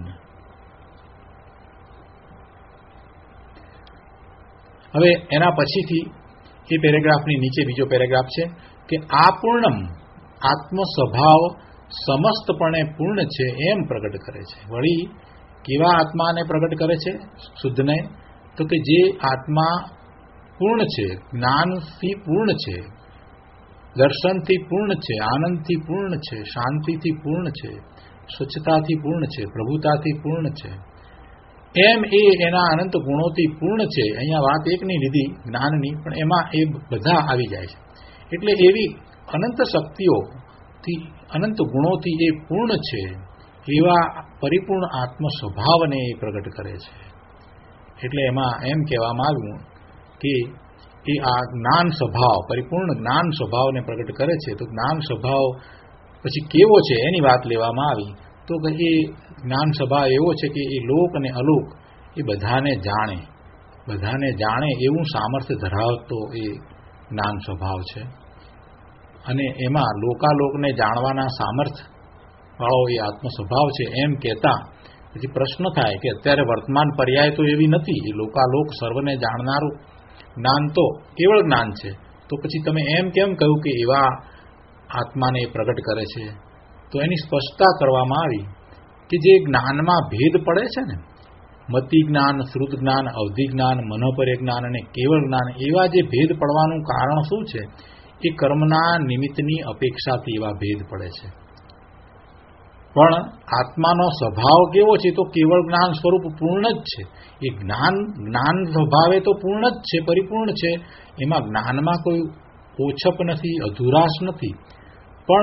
હવે એના પછીથી એ પેરેગ્રાફની નીચે બીજો પેરેગ્રાફ છે કે આ પૂર્ણમ આત્મ સ્વભાવ સમસ્તપણે પૂર્ણ છે એમ પ્રગટ કરે છે. વળી કેવા આત્માને પ્રગટ કરે છે શુદ્ધને? તો કે જે આત્મા પૂર્ણ છે, જ્ઞાનથી પૂર્ણ છે, દર્શનથી પૂર્ણ છે, આનંદથી પૂર્ણ છે, શાંતિથી પૂર્ણ છે, સ્વચ્છતાથી પૂર્ણ છે, પ્રભુતાથી પૂર્ણ છે, એમ એ એના અનંત ગુણોથી પૂર્ણ છે. અહીંયા વાત એકની લીધી જ્ઞાનની, પણ એમાં એ બધા આવી જાય છે. એટલે એવી અનંત શક્તિઓથી, અનંત ગુણોથી એ પૂર્ણ છે એવા પરિપૂર્ણ આત્મ સ્વભાવને એ પ્રગટ કરે છે. એટલે એમાં એમ કહેવામાં આવ્યું કે એ આ જ્ઞાન સ્વભાવ, પરિપૂર્ણ જ્ઞાન સ્વભાવને પ્રગટ કરે છે. તો જ્ઞાન સ્વભાવ પછી કેવો છે એની વાત લેવામાં આવી. તો કે એ જ્ઞાન સ્વભાવ એવો છે કે એ લોક અને અલોક એ બધાને જાણે એવું સામર્થ્ય ધરાવતો એ જ્ઞાન સ્વભાવ છે. અને એમાં લોકાલોકને જાણવાના સામર્થ્ય વાળો એ આત્મ સ્વભાવ છે. એમ કહેતા પછી પ્રશ્ન થાય કે અત્યારે વર્તમાન પર્યાય તો એવી નથી. એ લોકાલોક સર્વને જાણનારું જ્ઞાન તો કેવળ જ્ઞાન છે. તો પછી તમે એમ કેમ કહ્યું કે એવા આત્માને પ્રગટ કરે છે? તો એની સ્પષ્ટતા કરવામાં આવી કે જે જ્ઞાનમાં ભેદ પડે છે ને, મતિ જ્ઞાન, શ્રુત જ્ઞાન, અવધિ જ્ઞાન, મનોપર્ય જ્ઞાન અને કેવળ જ્ઞાન, એવા જે ભેદ પડવાનું કારણ શું છે? એ કર્મના નિમિત્તની અપેક્ષાથી એવા ભેદ પડે છે. પણ આત્માનો સ્વભાવ કેવો છે? તો કેવળ જ્ઞાન સ્વરૂપ પૂર્ણ જ છે. એ જ્ઞાન સ્વભાવે તો પૂર્ણ જ છે, પરિપૂર્ણ છે. એમાં જ્ઞાનમાં કોઈ ઓછપ નથી, અધુરાશ નથી. પણ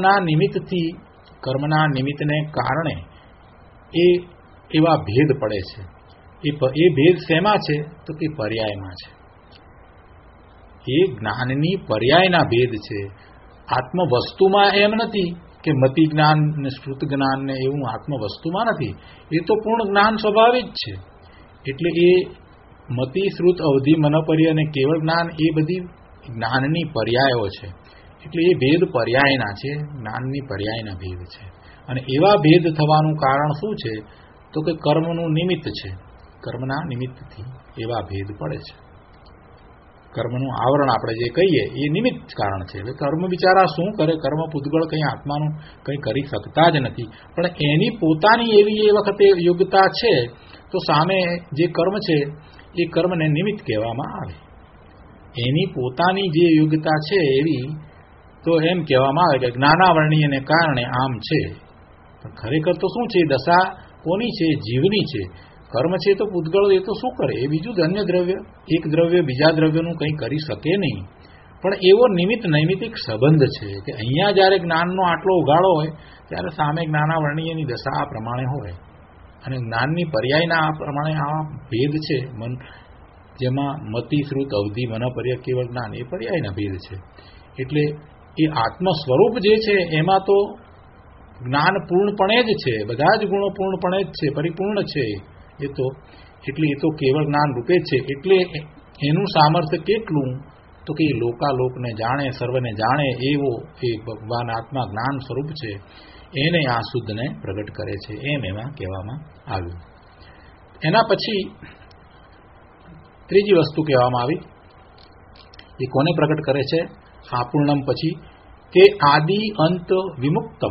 કર્મના નિમિત્તને કારણે એવા ભેદ પડે છે. એ ભેદ શેમાં છે? તો કે પર્યાયમાં છે. એ જ્ઞાનની પર્યાયના ભેદ છે. આત્મ વસ્તુમાં એમ નથી કે મતિ જ્ઞાન ને શ્રુત જ્ઞાન ને એવું આત્મ વસ્તુમાં નથી. એ તો પૂર્ણ જ્ઞાન સ્વભાવિક છે. એટલે એ મતિ, શ્રુત, અવધિ, મનોપર્ય અને કેવળ જ્ઞાન એ બધી જ્ઞાનની પર્યાયો છે. એટલે એ ભેદ પર્યાયના છે, જ્ઞાનની પર્યાયના ભેદ છે. અને એવા ભેદ થવાનું કારણ શું છે? તો કે કર્મનું નિમિત્ત છે. કર્મના નિમિત્તથી એવા ભેદ પડે છે. કર્મનું આવરણ આપણે જે કહીએ એ નિમિત્ત કારણ છે. એટલે કર્મ બિચારા શું કરે? કર્મ પૂતગળ કંઈ આત્માનું કંઈ કરી શકતા જ નથી. પણ એની પોતાની એવી એ વખતે યોગ્યતા છે, તો સામે જે કર્મ છે એ કર્મને નિમિત્ત કહેવામાં આવે. એની પોતાની જે યોગ્યતા છે એવી, તો એમ કહેવામાં આવે કે જ્ઞાનાવરણીયને કારણે આમ છે. પણ ખરેખર તો શું છે? દશા કોની છે? જીવની છે. કર્મ છે તો પૂતગળ એ તો શું કરે? એ બીજું જ અન્ય દ્રવ્ય, એક દ્રવ્ય બીજા દ્રવ્યનું કંઈ કરી શકે નહીં. પણ એવો નિમિત્ત નૈમિતિક સંબંધ છે કે અહીંયા જ્યારે જ્ઞાનનો આટલો ઉગાડો હોય ત્યારે સામે જ્ઞાનાવરણીયની દશા આ પ્રમાણે હોય. અને જ્ઞાનની પર્યાયના આ પ્રમાણે આ ભેદ છે, જેમાં મતિ, શ્રુત, અવધિ, મનોપર્ય, કેવળ જ્ઞાન એ પર્યાયના ભેદ છે. એટલે એ આત્મ સ્વરૂપ જે છે એમાં તો જ્ઞાન પૂર્ણપણે જ છે, બધા જ ગુણો પૂર્ણપણે જ છે, પરિપૂર્ણ છે. એટલે એ તો કેવળ જ્ઞાન રૂપે જ છે. એટલે એનું સામર્થ્ય કેટલું? તો કે લોકાલોકને જાણે, સર્વને જાણે એવો એ ભગવાન આત્મા જ્ઞાન સ્વરૂપ છે. એને આ શુદ્ધને પ્રગટ કરે છે એમ એમાં કહેવામાં આવ્યું. એના પછી ત્રીજી વસ્તુ કહેવામાં આવી, એ કોને પ્રગટ કરે છે? આપૂર્ણમ પછી કે આદિ અંત વિમુક્તમ.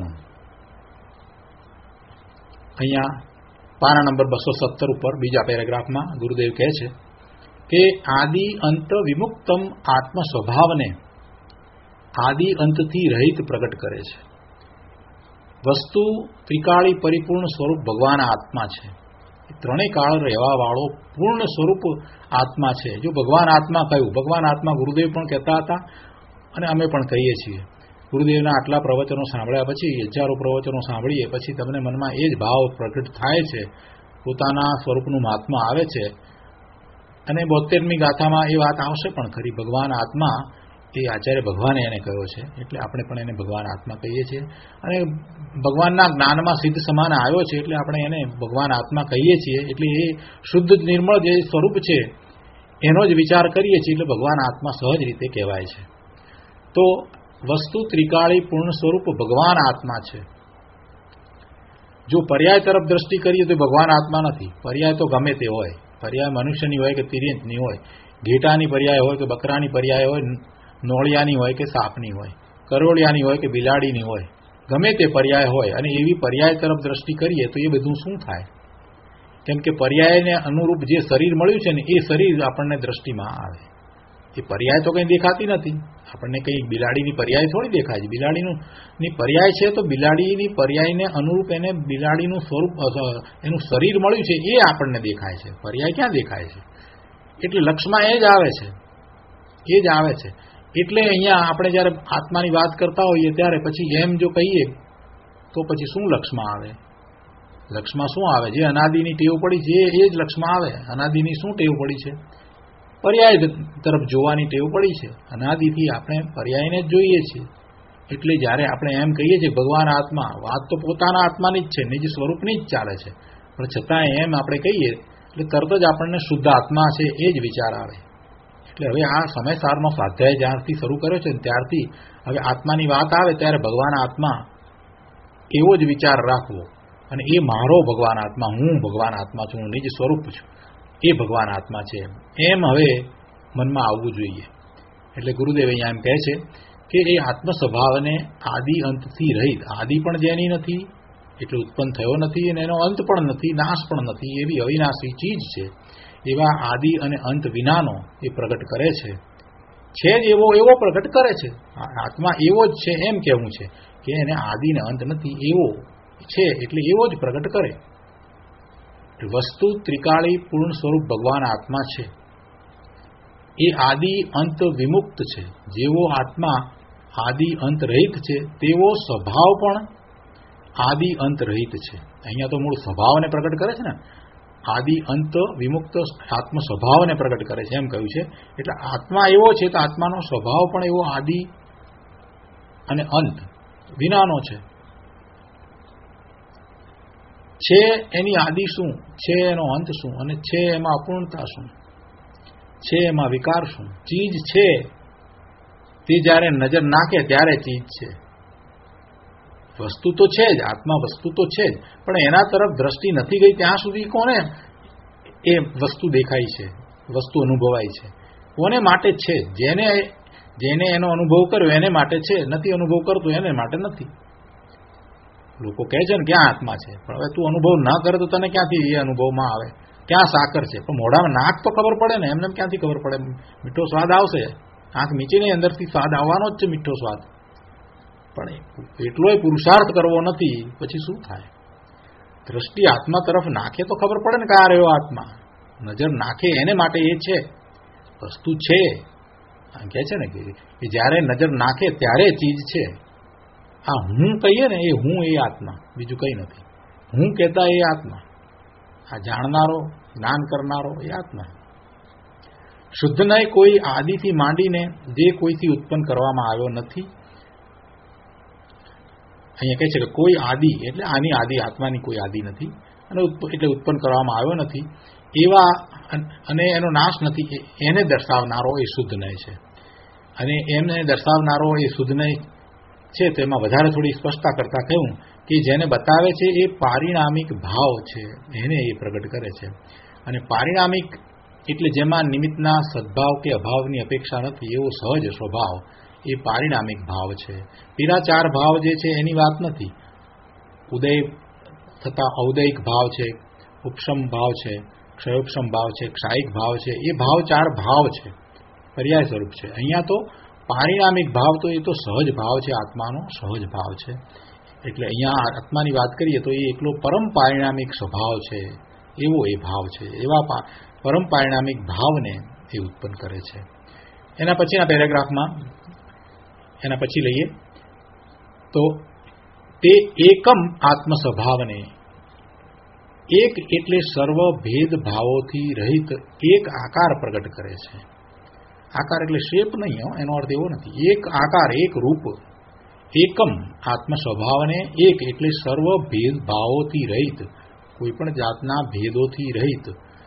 અહીંયા પાના નંબર 217 ઉપર બીજા પેરેગ્રાફમાં ગુરુદેવ કહે છે કે આદિ અંત વિમુક્તમ આત્મ સ્વભાવને આદિ અંતથી રહિત પ્રગટ કરે છે. વસ્તુ ત્રિકાળી પરિપૂર્ણ સ્વરૂપ ભગવાન આત્મા છે. ત્રણેય કાળ રહેવા વાળો પૂર્ણ સ્વરૂપ આત્મા છે. જો ભગવાન આત્મા કહ્યું, ભગવાન આત્મા ગુરુદેવ પણ કહેતા હતા અને અમે પણ કહીએ છીએ. ગુરુદેવના આટલા પ્રવચનો સાંભળ્યા પછી, હજારો પ્રવચનો સાંભળીએ પછી તમને મનમાં એ જ ભાવ પ્રગટ થાય છે, પોતાના સ્વરૂપનું મહાત્મા આવે છે. અને 72મી ગાથામાં એ વાત આવશે પણ ખરી, ભગવાન આત્મા એ આચાર્ય ભગવાને એને કહ્યો છે, એટલે આપણે પણ એને ભગવાન આત્મા કહીએ છીએ. અને ભગવાનના જ્ઞાનમાં સિદ્ધ સમાન આવ્યો છે એટલે આપણે એને ભગવાન આત્મા કહીએ છીએ. એટલે એ શુદ્ધ નિર્મળ જે સ્વરૂપ છે એનો જ વિચાર કરીએ છીએ, એટલે ભગવાન આત્મા સહજ રીતે કહેવાય છે. તો વસ્તુ ત્રિકાળી પૂર્ણ સ્વરૂપ ભગવાન આત્મા છે. જો પર્યાય તરફ દ્રષ્ટિ કરીએ તો ભગવાન આત્મા નથી. પર્યાય તો ગમે તે હોય, પર્યાય મનુષ્યની હોય કે તિર્યંતની હોય, ઘેટાની પર્યાય હોય કે બકરાની પર્યાય હોય, નોળિયાની હોય કે સાપની હોય, કરોળિયાની હોય કે બિલાડીની હોય, ગમે તે પર્યાય હોય, અને એવી પર્યાય તરફ દ્રષ્ટિ કરીએ તો એ બધું શું થાય? કેમ કે પર્યાયને અનુરૂપ જે શરીર મળ્યું છે ને એ શરીર આપણને દ્રષ્ટિમાં આવે. એ પર્યાય તો કંઈ દેખાતી નથી આપણને. કંઈ બિલાડીની પર્યાય થોડી દેખાય છે. બિલાડીની પર્યાય છે તો બિલાડીની પર્યાયને અનુરૂપ એને બિલાડીનું સ્વરૂપ, એનું શરીર મળ્યું છે એ આપણને દેખાય છે. પર્યાય ક્યાં દેખાય છે? એટલે લક્ષમાં એ જ આવે છે, એ જ આવે છે. એટલે અહીંયા આપણે જ્યારે આત્માની વાત કરતા હોઈએ ત્યારે પછી એમ જો કહીએ તો પછી શું લક્ષમાં આવે? લક્ષમાં શું આવે? જે અનાદિની ટેવ પડી છે એ જ લક્ષમાં આવે. અનાદિની શું ટેવ પડી છે? પર્યાય તરફ જોવાની ટેવ પડી છે. અનાદિથી આપણે પર્યાયને જ જોઈએ છીએ. એટલે જ્યારે આપણે એમ કહીએ છીએ ભગવાન આત્મા, વાત તો પોતાના આત્માની જ છે, નિજ સ્વરૂપની જ ચાલે છે, પણ છતાં એમ આપણે કહીએ એટલે તરત જ આપણને શુદ્ધ આત્મા છે એ જ વિચાર આવે. એટલે હવે આ સમયસારનો સ્વાધ્યાય જ્યારથી શરૂ કર્યો છે ત્યારથી હવે આત્માની વાત આવે ત્યારે ભગવાન આત્મા એવો જ વિચાર રાખવો, અને એ મારો ભગવાન આત્મા, હું ભગવાન આત્મા છું, હું નિજ સ્વરૂપ છું, એ ભગવાન આત્મા છે એમ હવે મનમાં આવવું જોઈએ. એટલે ગુરુદેવ અહીંયા એમ કહે છે કે એ આત્મ સ્વભાવને આદિ અંતથી રહિત, આદિ પણ જેની નથી એટલે ઉત્પન્ન થયો નથી અને એનો અંત પણ નથી, નાશ પણ નથી, એવી અવિનાશી ચીજ છે. એવા આદિ અને અંત વિનાનો એ પ્રગટ કરે છે જ એવો પ્રગટ કરે છે. આત્મા એવો જ છે એમ કહેવું છે કે એને આદિ ને અંત નથી, એવો છે એટલે એવો જ પ્રગટ કરે. વસ્તુ ત્રિકાળી પૂર્ણ સ્વરૂપ ભગવાન આત્મા છે. એ આદિ અંત વિમુક્ત છે. જેવો આત્મા આદિ અંત રહિત છે તેવો સ્વભાવ પણ આદિ અંત રહિત છે. અહીંયા તો મૂળ સ્વભાવને પ્રગટ કરે છે ને, આદિ અંત વિમુક્ત આત્મ સ્વભાવને પ્રગટ કરે છે એમ કહ્યું છે. એટલે આત્મા એવો છે તો આત્માનો સ્વભાવ પણ એવો આદિ અને અંત વિનાનો છે. એની આદિ શું છે, એનો અંત શું, અને છે એમાં અપૂર્ણતા શું, છે એમાં વિકાર શું? ચીજ છે તે જ્યારે નજર નાખે ત્યારે ચીજ છે. વસ્તુ તો છે જ, આત્મા વસ્તુ તો છે જ, પણ એના તરફ દ્રષ્ટિ નથી ગઈ ત્યાં સુધી કોને એ વસ્તુ દેખાય છે, વસ્તુ અનુભવાય છે? કોને માટે છે? જેને એનો અનુભવ કર્યો એને માટે છે, નથી અનુભવ કરતો એને માટે નથી. લોકો કહે છે ને ક્યાં આત્મા છે, પણ હવે તું અનુભવ ના કરે તો તને ક્યાંથી એ અનુભવમાં આવે? ક્યાં સાકર છે? પણ મોઢામાં નાક તો ખબર પડે ને, એમને ક્યાંથી ખબર પડે? મીઠો સ્વાદ આવશે, આંખ નીચેની અંદરથી સ્વાદ આવવાનો જ છે, મીઠો સ્વાદ. પણ એટલોય પુરુષાર્થ કરવો નથી, પછી શું થાય? દ્રષ્ટિ આત્મા તરફ નાખે તો ખબર પડે ને કયા રહ્યો આત્મા. નજર નાખે એને માટે એ છે, વસ્તુ છે. કહે છે ને કે જ્યારે નજર નાખે ત્યારે ચીજ છે. આ હું કહીએ ને એ હું, એ આત્મા, બીજું કંઈ નથી. હું કહેતા એ આત્મા, આ જાણનારો, જ્ઞાન કરનારો એ આત્મા. શુદ્ધ નહીં કોઈ આદિથી માંડીને જે કોઈથી ઉત્પન્ન કરવામાં આવ્યો નથી. અહીંયા કહે છે કે કોઈ આદિ એટલે આની આદિ, આત્માની કોઈ આદિ નથી, અને એટલે ઉત્પન્ન કરવામાં આવ્યો નથી એવા, અને એનો નાશ નથી, એને દર્શાવનારો એ શુદ્ધ નહીં છે. અને એમને દર્શાવનારો એ શુદ્ધ નહીં છે. તેમાં વધારે થોડી સ્પષ્ટતા કરતા કહ્યું કે જેને બતાવે છે એ પારિણામિક ભાવ છે, એને એ પ્રગટ કરે છે. અને પારિણામિક એટલે જેમાં નિમિત્તના સદભાવ કે અભાવની અપેક્ષા નથી એવો સહજ સ્વભાવ, એ પારિણામિક ભાવ છે. પેલા ચાર ભાવ જે છે એની વાત નથી. ઉદય થતા ઔદયિક ભાવ છે, ઉપશમ ભાવ છે, ક્ષયોપશમ ભાવ છે, ક્ષાયિક ભાવ છે. એ ભાવ ચાર ભાવ છે, પર્યાય સ્વરૂપ છે. અહીંયા તો પારિણામિક ભાવ તો એ તો સહજ ભાવ છે, આત્માનો સહજ ભાવ છે. એટલે અહીંયા આત્માની વાત કરીએ તો એ એકલો પરમ પારિણામિક સ્વભાવ છે, એવો એ ભાવ છે. એવા પરમ પારિણામિક ભાવને એ ઉત્પન્ન કરે છે. એના પછીના પેરેગ્રાફમાં એના પછી લઈએ તો તે એકમ આત્મ સ્વભાવને, એક એટલે સર્વ ભેદભાવોથી રહિત એક આકાર પ્રગટ કરે છે. આકાર એટલે શેપ નહીં, એનો અર્થ એવો નથી. એક આકાર, એક રૂપ. એકમ આત્મ સ્વભાવને, એક એટલે સર્વ ભેદભાવોથી રહિત, કોઈ પણ જાતના ભેદોથી રહિત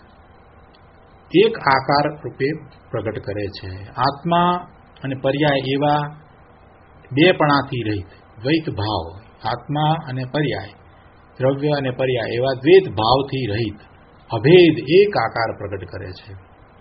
એક આકાર રૂપે પ્રગટ કરે છે. આત્મા અને પર્યાય એવા બેપણાથી રહિત દ્વૈત ભાવ, આત્મા અને પર્યાય, દ્રવ્ય અને પર્યાય એવા દ્વૈત ભાવથી રહિત અભેદ એક આકાર પ્રગટ કરે છે.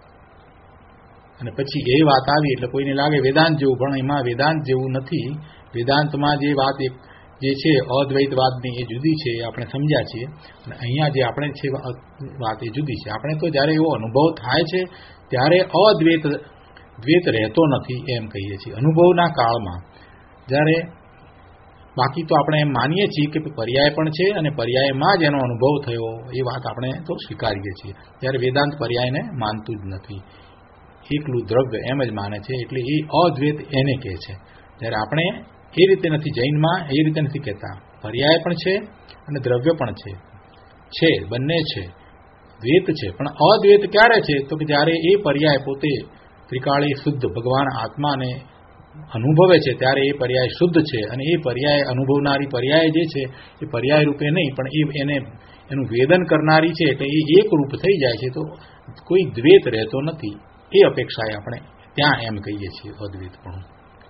અને પછી એ વાત આવી એટલે કોઈને લાગે વેદાંત જેવું, પણ એમાં વેદાંત જેવું નથી. વેદાંતમાં જે વાત જે છે અદ્વૈતવાદની એ જુદી છે, એ આપણે સમજ્યા છીએ. અને અહીંયા જે આપણે છે વાત એ જુદી છે. આપણે તો જ્યારે એવો અનુભવ થાય છે ત્યારે દ્વૈત રહેતો નથી એમ કહીએ છીએ અનુભવના કાળમાં. જ્યારે બાકી તો આપણે એમ માનીએ છીએ કે પર્યાય પણ છે અને પર્યાયમાં જ એનો અનુભવ થયો, એ વાત આપણે તો સ્વીકારીએ છીએ. ત્યારે વેદાંત પર્યાયને માનતું જ નથી, એકલું દ્રવ્ય એમ જ માને છે. એટલે એ અદ્વૈત એને કહે છે. જ્યારે આપણે એ રીતે નથી, જૈનમાં એ રીતે નથી કહેતા. પર્યાય પણ છે અને દ્રવ્ય પણ છે, બંને છે, દ્વૈત છે. પણ અદ્વૈત ક્યારે છે? તો કે જ્યારે એ પર્યાય પોતે ત્રિકાળી શુદ્ધ ભગવાન આત્માને અનુભવે છે ત્યારે એ પર્યાય શુદ્ધ છે. અને એ પર્યાય અનુભવનારી પર્યાય જે છે એ પર્યાય રૂપે નહીં, પણ એનું વેદન કરનારી છે. એટલે એ એક રૂપ થઈ જાય છે. તો કોઈ દ્વૈત રહેતો નથી. એ અપેક્ષાએ આપણે ત્યાં એમ કહીએ છીએ અદ્વૈતપણું.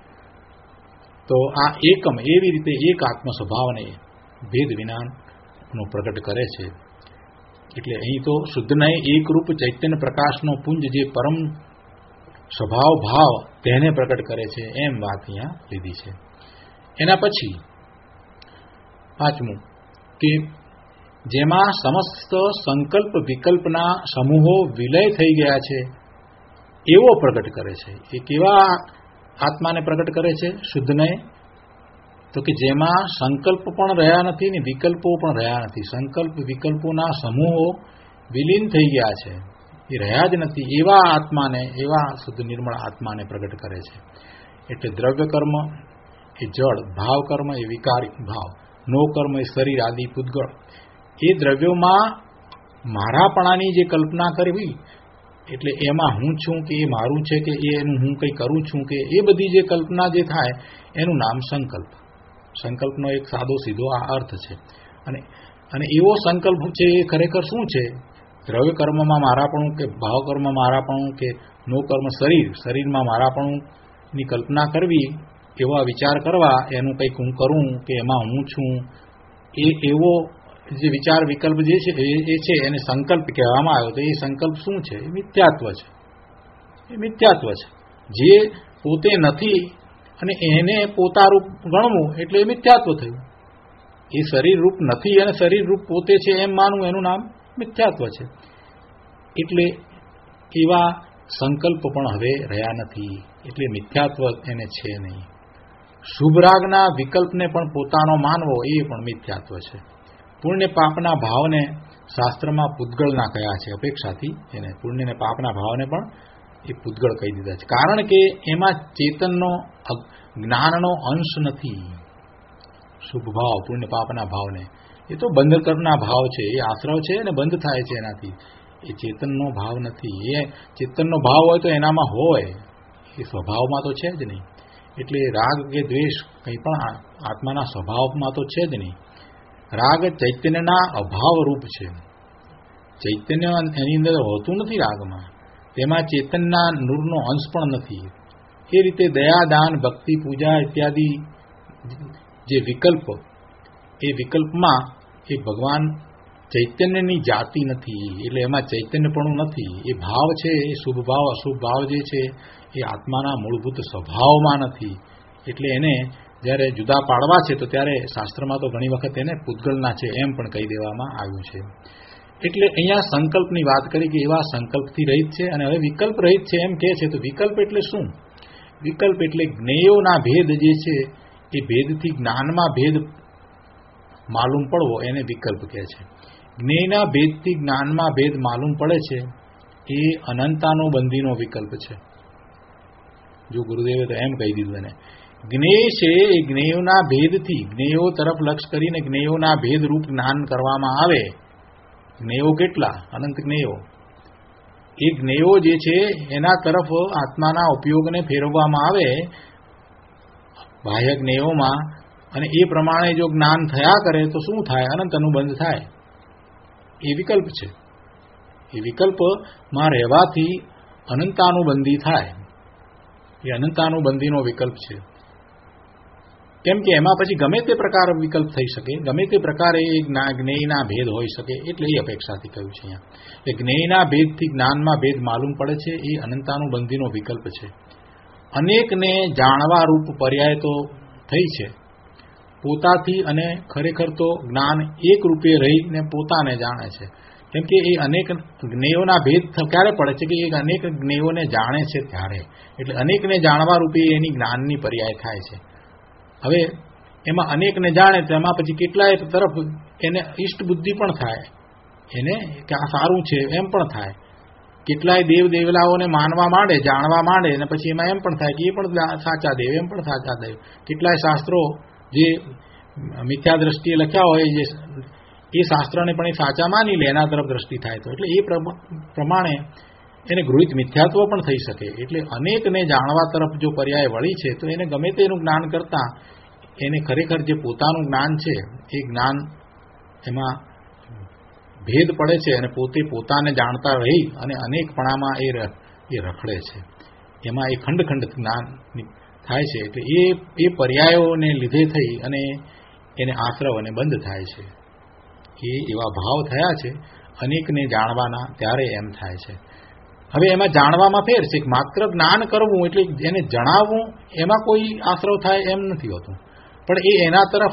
તો આ એકમ એવી રીતે એક આત્મ સ્વભાવને ભેદ વિનાનો પ્રગટ કરે છે. એટલે અહીં તો શુદ્ધને એકરૂપ ચૈતન્ય પ્રકાશનો પુંજ જે પરમ સ્વભાવ ભાવ તેને પ્રગટ કરે છે એમ વાત અહીંયા લીધી છે. એના પછી પાંચમું કે જેમાં સમસ્ત સંકલ્પ વિકલ્પના સમૂહો વિલય થઈ ગયા છે એવો પ્રગટ કરે છે. એ કેવા આત્માને પ્રગટ કરે છે શુદ્ધને? તો કે જેમાં સંકલ્પ પણ રહ્યા નથી ને વિકલ્પો પણ રહ્યા નથી. સંકલ્પ વિકલ્પોના સમૂહો વિલીન થઈ ગયા છે, એ રહ્યા જ નથી. એવા આત્માને, એવા શુદ્ધ નિર્મળ આત્માને પ્રગટ કરે છે. એટલે દ્રવ્ય કર્મ એ જળ, ભાવ કર્મ એ વિકારી ભાવ, નો કર્મ એ શરીર આદિ પૂતગળ. એ દ્રવ્યોમાં મારાપણાની જે કલ્પના કરવી, એટલે એમાં હું છું કે એ મારું છે કે એનું હું કંઈ કરું છું કે એ બધી જે કલ્પના જે થાય એનું નામ સંકલ્પ. સંકલ્પનો એક સાદો સીધો આ અર્થ છે. અને એવો સંકલ્પ છે એ ખરેખર શું છે? દ્રવ્ય કર્મમાં મારાપણું કે ભાવ કર્મમાં મારાપણું કે નો કર્મ શરીરમાં મારાપણુંની કલ્પના કરવી, એવા વિચાર કરવા, એનું કંઈક હું કરું કે એમાં હું છું, એવો જે વિચાર વિકલ્પ જે છે એ છે એને સંકલ્પ કહેવામાં આવ્યો. તો એ સંકલ્પ શું છે? એ મિથ્યાત્વ છે. એ મિથ્યાત્વ છે. જે પોતે નથી અને એને પોતારૂપ ગણવું એટલે એ મિથ્યાત્વ થયું. એ શરીર રૂપ નથી અને શરીર રૂપ પોતે છે એમ માનવું, એનું નામ મિથ્યાત્વ છે. એટલે એવા સંકલ્પ પણ હવે રહ્યા નથી, એટલે મિથ્યાત્વ એને છે નહીં. શુભ રાગના વિકલ્પને પણ પોતાનો માનવો એ પણ મિથ્યાત્વ છે. પુણ્ય પાપના ભાવને શાસ્ત્રમાં પૂતગળના કયા છે અપેક્ષાથી, એને પુણ્ય ને પાપના ભાવને પણ એ પૂતગળ કહી દીધા છે. કારણ કે એમાં ચેતનનો જ્ઞાનનો અંશ નથી. શુભ ભાવ, પુણ્ય પાપના ભાવને એ તો બંધ કરનાર ભાવ છે, એ આશ્રવ છે અને બંધ થાય છે એનાથી. એ ચેતનનો ભાવ નથી. એ ચેતનનો ભાવ હોય તો એનામાં હોય, એ સ્વભાવમાં તો છે જ નહીં. એટલે રાગ કે દ્વેષ કંઈ પણ આત્માના સ્વભાવમાં તો છે જ નહીં. રાગ ચૈતન્યના અભાવ રૂપ છે. ચૈતન્ય એની અંદર હોતું નથી રાગમાં, તેમાં ચેતનના નૂરનો અંશ પણ નથી. એ રીતે દયા, દાન, ભક્તિ, પૂજા ઇત્યાદિ જે વિકલ્પ, એ વિકલ્પમાં એ ભગવાન ચૈતન્યની જાતિ નથી. એટલે એમાં ચૈતન્યપણું નથી. એ ભાવ છે, એ શુભ ભાવ અશુભ ભાવ જે છે એ આત્માના મૂળભૂત સ્વભાવમાં નથી. એટલે એને જ્યારે જુદા પાડવા છે તો ત્યારે શાસ્ત્રમાં તો ઘણી વખત એને પૂતગળના છે એમ પણ કહી દેવામાં આવ્યું છે. એટલે અહીંયા સંકલ્પની વાત કરી કે એવા સંકલ્પથી રહિત છે અને હવે વિકલ્પ રહિત છે એમ કહે છે. તો વિકલ્પ એટલે શું? વિકલ્પ એટલે જ્ઞેયોના ભેદ જે છે એ ભેદથી જ્ઞાનમાં ભેદ માલુમ પડવો એને વિકલ્પ કહે છે. જ્ઞેયના ભેદથી જ્ઞાનમાં ભેદ માલુમ પડે છે એ અનંતાનો બંધીનો વિકલ્પ છે. જો ગુરુદેવે તો એમ કહી દીધું એને જ્ઞેય છે એ જ્ઞેયોના ભેદથી, જ્ઞેયો તરફ લક્ષ કરીને જ્ઞેયોના ભેદરૂપ જ્ઞાન કરવામાં આવે. જ્ઞેયો કેટલા? અનંત જ્ઞેયો. એ જ્ઞેયો જે છે એના તરફ આત્માના ઉપયોગને ફેરવવામાં આવે બાહ્ય જ્ઞેયોમાં, અને એ પ્રમાણે જો જ્ઞાન થયા કરે તો શું થાય? અનંત અનુબંધ થાય. એ વિકલ્પ છે. એ વિકલ્પમાં રહેવાથી અનંતાનુબંધી થાય. એ અનંતાનુબંધીનો વિકલ્પ છે. કેમ કે એમાં પછી ગમે તે પ્રકાર વિકલ્પ થઈ શકે, ગમે તે પ્રકારે એ જ્ઞેયના ભેદ હોઈ શકે. એટલે એ અપેક્ષાથી કહ્યું છે અહીંયા કે જ્ઞેયના ભેદથી જ્ઞાનમાં ભેદ માલુમ પડે છે. એ અનંતાનુબંધીનો વિકલ્પ છે. અનેકને જાણવા રૂપ પર્યાય તો થઈ છે પોતાથી, અને ખરેખર તો જ્ઞાન એક રૂપે રહીને પોતાને જાણે છે. કેમ કે એ અનેક જ્ઞેયોના ભેદ ક્યારે પડે છે કે એ અનેક જ્ઞેયોને જાણે છે ત્યારે. એટલે અનેકને જાણવા રૂપે એની જ્ઞાનની પર્યાય થાય છે. હવે એમાં અનેકને જાણે તો એમાં પછી કેટલાય તરફ એને ઈષ્ટ બુદ્ધિ પણ થાય, એને કે આ સારું છે એમ પણ થાય. કેટલાય દેવ દેવલાઓને માનવા માંડે, જાણવા માંડે, અને પછી એમાં એમ પણ થાય કે એ પણ સાચા દેવ, એમ પણ સાચા દેવ. કેટલાય શાસ્ત્રો જે મિથ્યા દ્રષ્ટિએ લખ્યા હોય એ શાસ્ત્રને પણ એ સાચા માની લે, એના તરફ દ્રષ્ટિ થાય. તો એટલે એ પ્રમાણે એને ગૃહિત મિથ્યાત્વ પણ થઈ શકે. એટલે અનેકને જાણવા તરફ જો પર્યાય વળી છે તો એને ગમે તેનું જ્ઞાન કરતા એને ખરેખર જે પોતાનું જ્ઞાન છે એ જ્ઞાન એમાં ભેદ પડે છે, અને પોતે પોતાને જાણતા રહી અને અનેકપણામાં એ રખડે છે. એમાં એ ખંડ ખંડ જ્ઞાન થાય છે. એટલે એ પર્યાયોને લીધે થઈ અને એને આશ્રવ અને બંધ થાય છે. એ એવા ભાવ થયા છે અનેકને જાણવાના, ત્યારે એમ થાય છે. હવે એમાં જાણવામાં ફેર છે. માત્ર જ્ઞાન કરવું એટલે એને જણાવવું, એમાં કોઈ આશ્રવ થાય એમ નથી હોતું. પણ એ એના તરફ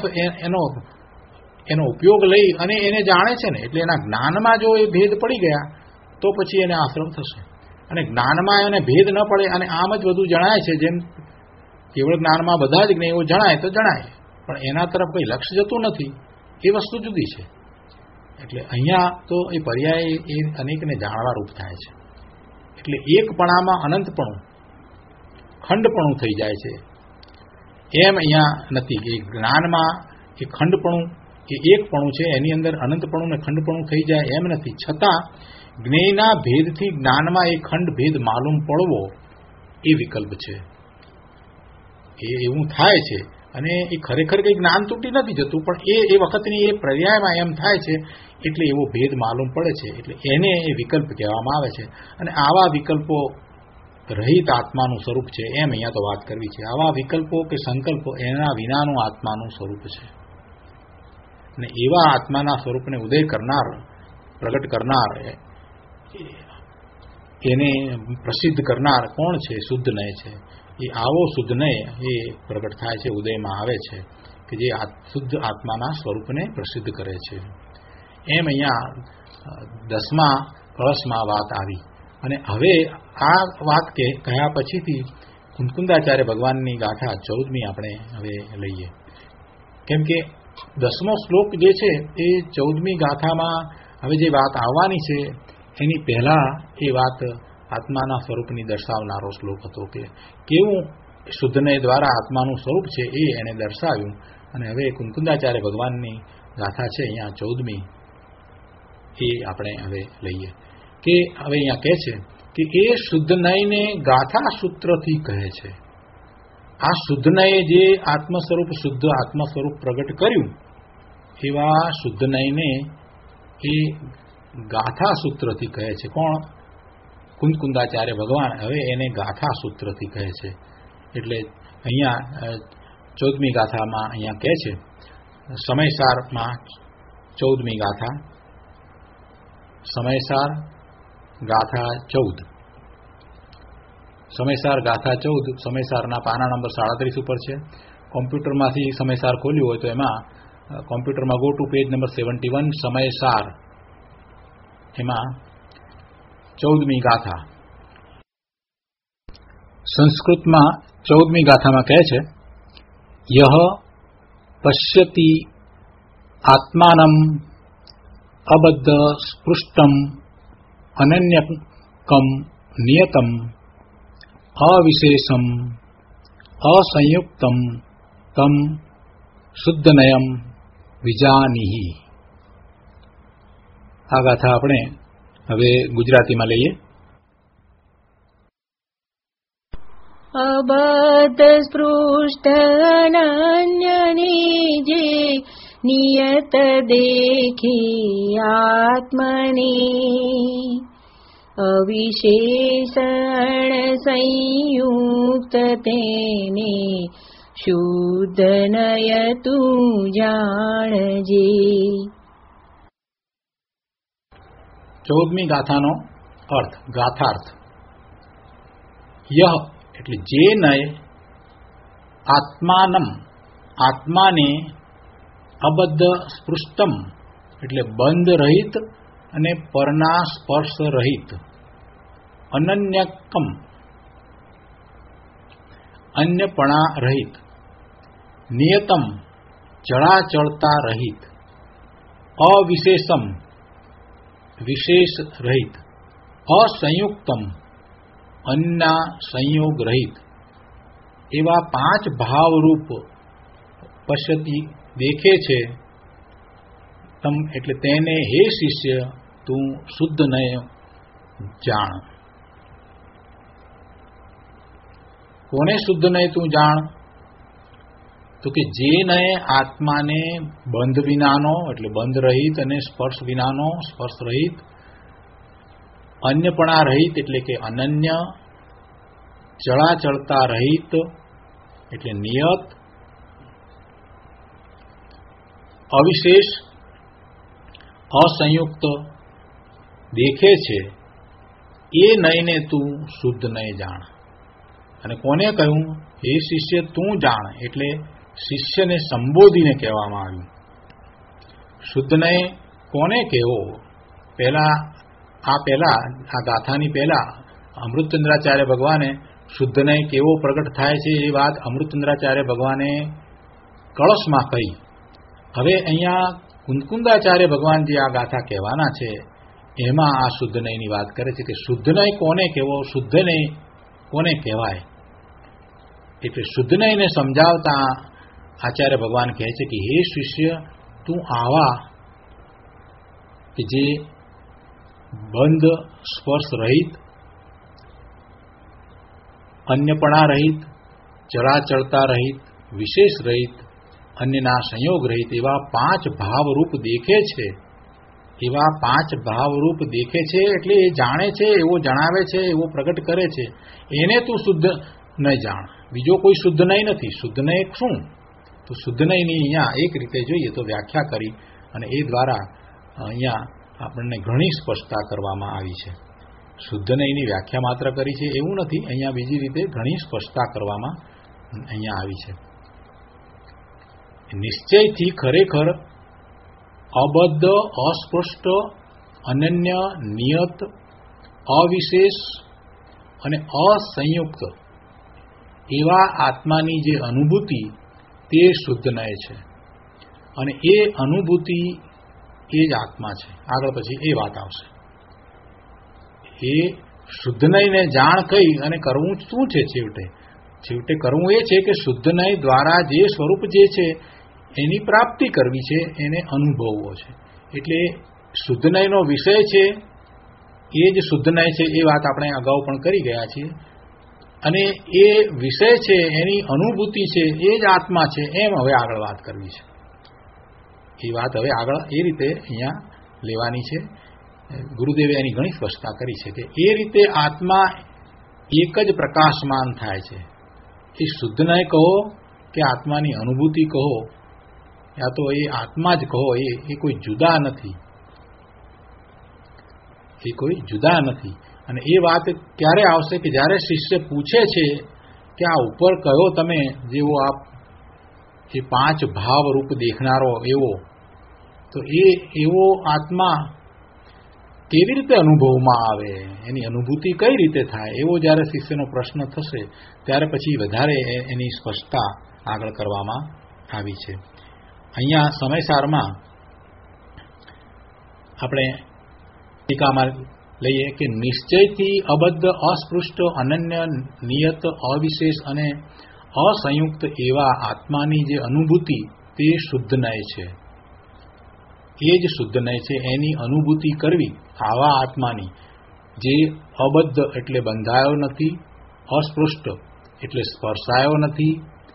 એનો ઉપયોગ લઈ અને એને જાણે છે ને, એટલે એના જ્ઞાનમાં જો એ ભેદ પડી ગયા તો પછી એને આશ્રવ થશે. અને જ્ઞાનમાં એને ભેદ ન પડે અને આમ જ બધું જણાય છે, જેમ કેવળ જ્ઞાનમાં બધા જ જ્ઞેયો જણાય તો જણાય, પણ એના તરફ કંઈ લક્ષ્ય જતું નથી, એ વસ્તુ જુદી છે. એટલે અહીંયા તો એ પર્યાય એ અનેકને જાણવા રૂપ થાય છે. એટલે એકપણામાં અનંતપણું, ખંડપણું થઈ જાય છે. એમ અહીંયા નથી કે જ્ઞાનમાં એ ખંડપણું કે એકપણું છે, એની અંદર અનંતપણું ને ખંડપણું થઈ જાય એમ નથી. છતાં જ્ઞેયના ભેદથી જ્ઞાનમાં એ ખંડ ભેદ માલુમ પડવો એ વિકલ્પ છે. એ એવું થાય છે. અને એ ખરેખર કંઈ જ્ઞાન તૂટી નથી જતું, પણ એ વખતની એ પર્યાયમાં એમ થાય છે, એટલે એવો ભેદ માલુમ પડે છે. એટલે એને એ વિકલ્પ કહેવામાં આવે છે. અને આવા વિકલ્પો રહિત આત્માનું સ્વરૂપ છે, એમ અહીંયા તો વાત કરવી છે. આવા વિકલ્પો કે સંકલ્પો એના વિનાનું આત્માનું સ્વરૂપ છે. અને એવા આત્માના સ્વરૂપને ઉદય કરનાર, પ્રગટ કરનાર, એને પ્રસિદ્ધ કરનાર કોણ છે? શુદ્ધ નય છે. એ આવો શુદ્ધ નય એ પ્રગટ થાય છે, ઉદયમાં આવે છે, કે જે શુદ્ધ આત્માના સ્વરૂપને પ્રસિદ્ધ કરે છે. એમ અહીંયા 10મા કળશમાં વાત આવી. અને હવે આ વાત કહ્યા પછીથી કુંકુંદાચાર્ય ભગવાનની ગાથા 14મી આપણે હવે લઈએ. કેમ કે 10મો શ્લોક જે છે એ 14મી ગાથામાં હવે જે વાત આવવાની છે એની પહેલા એ વાત આત્માના સ્વરૂપની દર્શાવનારો શ્લોક હતો, કે કેવું શુદ્ધનય દ્વારા આત્માનું સ્વરૂપ છે એ એને દર્શાવ્યું. અને હવે કુંકુંદાચાર્ય ભગવાનની ગાથા છે અહીંયા 14મી, એ આપણે હવે લઈએ. કે હવે અહીંયા કહે છે કે એ શુદ્ધ નયને ગાથા સૂત્રથી કહે છે. આ શુદ્ધ નયે જે આત્મ સ્વરૂપ, શુદ્ધ આત્મ સ્વરૂપ પ્રગટ કર્યું, એવા શુદ્ધ નયને એ ગાથા સૂત્રથી કહે છે. કોણ? કુંકુંદાચાર્ય ભગવાન હવે એને ગાથા સૂત્રથી કહે છે. એટલે અહીંયા 14મી ગાથામાં અહીંયા કહે છે, સમયસારમાં 14મી ગાથા, સમયસાર ગાથા 14, સમયસાર ગાથા 14, સમયસારના પાના નંબર 37 ઉપર છે. કોમ્પ્યુટરમાંથી સમયસાર ખોલ્યું હોય તો એમાં કોમ્પ્યુટરમાં go to page number 71, Samaysar, એમાં 14મી ગાથા. સંસ્કૃતમાં 14મી ગાથામાં કહે છે, યહ પશ્યતિ આત્માનમ અબદ્ધ સ્પૃષ્ટમ અનન્યકમ નિયતમ અવિશેષમ અસંયુક્તમ તમ શુદ્ધનયમ વિજાનીહિ. આ ગાથા આપણે હવે ગુજરાતીમાં લઈએ. અબદ્ધ સ્પૃષ્ટ અનન્યને જે નિયત દેખી આત્મને અવિશેષણ સંયુક્ત તેને શુદ્ધ નય તું જાણજે. 14મી ગાથાનો અર્થ, ગાથાર્થ. યહ એટલે જે નય, આત્માનમ આત્માને, અબદ્ધ સ્પૃષ્ટમ એટલે બંધ રહિત અને પરના સ્પર્શ રહિત, અનન્યકમ અન્યપણા રહિત, નિયતમ ચળાચળતા રહિત, અવિશેષમ વિશેષ રહિત, અસંયુક્તમ અન્ના સંયોગ રહિત એવા 5 ભાવરૂપ પશ્યતિ દેખે છે. તમ એટલે તેને હે શિષ્ય તું શુદ્ધ નય જાણ. કોને શુદ્ધ નય તું જાણ? તો કે જે નય આત્માને બંધ વિનાનો એટલે બંધ રહિત અને સ્પર્શ વિનાનો સ્પર્શ રહિત, અન્યપણા રહિત એટલે કે અનન્ય, ચળાચળતા રહિત એટલે નિયત, અવિશેષ અસંયુક્ત દેખે છે એ નયને તું શુદ્ધ નય જાણ. અને કોને કહ્યું? હે શિષ્ય તું જાણ એટલે શિષ્યને સંબોધીને કહેવામાં આવ્યું. શુદ્ધ નય કોને કહેવો? પહેલા આ ગાથાની પહેલા અમૃતચંદ્રાચાર્ય ભગવાને શુદ્ધ નય કેવો પ્રગટ થાય છે એ વાત અમૃતચંદ્રાચાર્ય ભગવાને કળશમાં કહી. હવે અહીંયા કુંદકુંદાચાર્ય ભગવાન જે આ ગાથા કહેવાના છે એમાં આ શુદ્ધ નયની વાત કરે છે કે શુદ્ધ નય કોને કહેવો, શુદ્ધ નય કોને કહેવાય. એટલે શુદ્ધ નયને સમજાવતા આચાર્ય ભગવાન કહે છે કે હે શિષ્ય તું આવા કે જે બંધ સ્પર્શ રહિત, અન્યપણા રહિત, ચળાચળતા રહિત, વિશેષ રહિત, અન્યના સંયોગ રહિત એવા 5 ભાવરૂપ દેખે છે. એવા 5 ભાવરૂપ દેખે છે એટલે એ જાણે છે, એવો જણાવે છે, એવો પ્રગટ કરે છે, એને તું શુદ્ધ નય જાણ. બીજો કોઈ શુદ્ધ નય નથી. શુદ્ધ નય શું? તો શુદ્ધ નયની અહીંયા એક રીતે જોઈએ તો વ્યાખ્યા કરી અને એ દ્વારા અહીંયા આપણને ઘણી સ્પષ્ટતા કરવામાં આવી છે. શુદ્ધ નયની વ્યાખ્યા માત્ર કરી છે એવું નથી, અહીંયા બીજી રીતે ઘણી સ્પષ્ટતા કરવામાં અહીંયા આવી છે. નિશ્ચયથી ખરેખર અબદ્ધ, અસ્પષ્ટ, અનન્ય, નિયત, અવિશેષ અને અસંયુક્ત એવા આત્માની જે અનુભૂતિ તે શુદ્ધ નય છે. અને એ અનુભૂતિ એ જ આત્મા છે. આગળ પછી એ વાત આવશે. એ શુદ્ધ નયને જાણ કહી અને કરવું શું છે? છેવટે કરવું એ છે કે શુદ્ધ નય દ્વારા જે સ્વરૂપ જે છે એની પ્રાપ્તિ કરવી છે, એને અનુભવવો છે. એટલે શુદ્ધ નયનો વિષય છે એ જ શુદ્ધ નય છે એ વાત આપણે અગાઉ પણ કરી ગયા છીએ. અને એ વિષય છે, એની અનુભૂતિ છે, એ જ આત્મા છે એમ હવે આગળ વાત કરવી છે. એ વાત હવે આગળ એ રીતે અહીંયા લેવાની છે. ગુરુદેવે એની ઘણી સ્પષ્ટતા કરી છે કે એ રીતે આત્મા એક જ પ્રકાશમાન થાય છે. એ શુદ્ધ નય કહો કે આત્માની અનુભૂતિ કહો યા તો એ આત્મા જ કહો, એ કોઈ જુદા નથી. એ કોઈ જુદા નથી. અને એ વાત ક્યારે આવશે કે જ્યારે શિષ્ય પૂછે છે કે આ ઉપર કયો તમે જેવો આપ એ 5 ભાવ રૂપ દેખનારો એવો, તો એવો આત્મા કેવી રીતે અનુભવમાં આવે, એની અનુભૂતિ કઈ રીતે થાય, એવો જ્યારે શિષ્યનો પ્રશ્ન થશે ત્યારે પછી વધારે એની સ્પષ્ટતા આગળ કરવામાં આવી છે. અહીંયા સમયસારમાં આપણે ટીકામાં લઈએ કે નિશ્ચયથી અબદ્ધ, અસ્પૃષ્ટ, અનન્ય, નિયત, અવિશેષ અને અસંયુક્ત એવા આત્માની જે અનુભૂતિ તે શુદ્ધ નય છે. એ જ શુદ્ધ નય છે. એની અનુભૂતિ કરવી આવા આત્માની જે અબદ્ધ એટલે બંધાયો નથી, અસ્પૃષ્ટ એટલે સ્પર્શાયો નથી,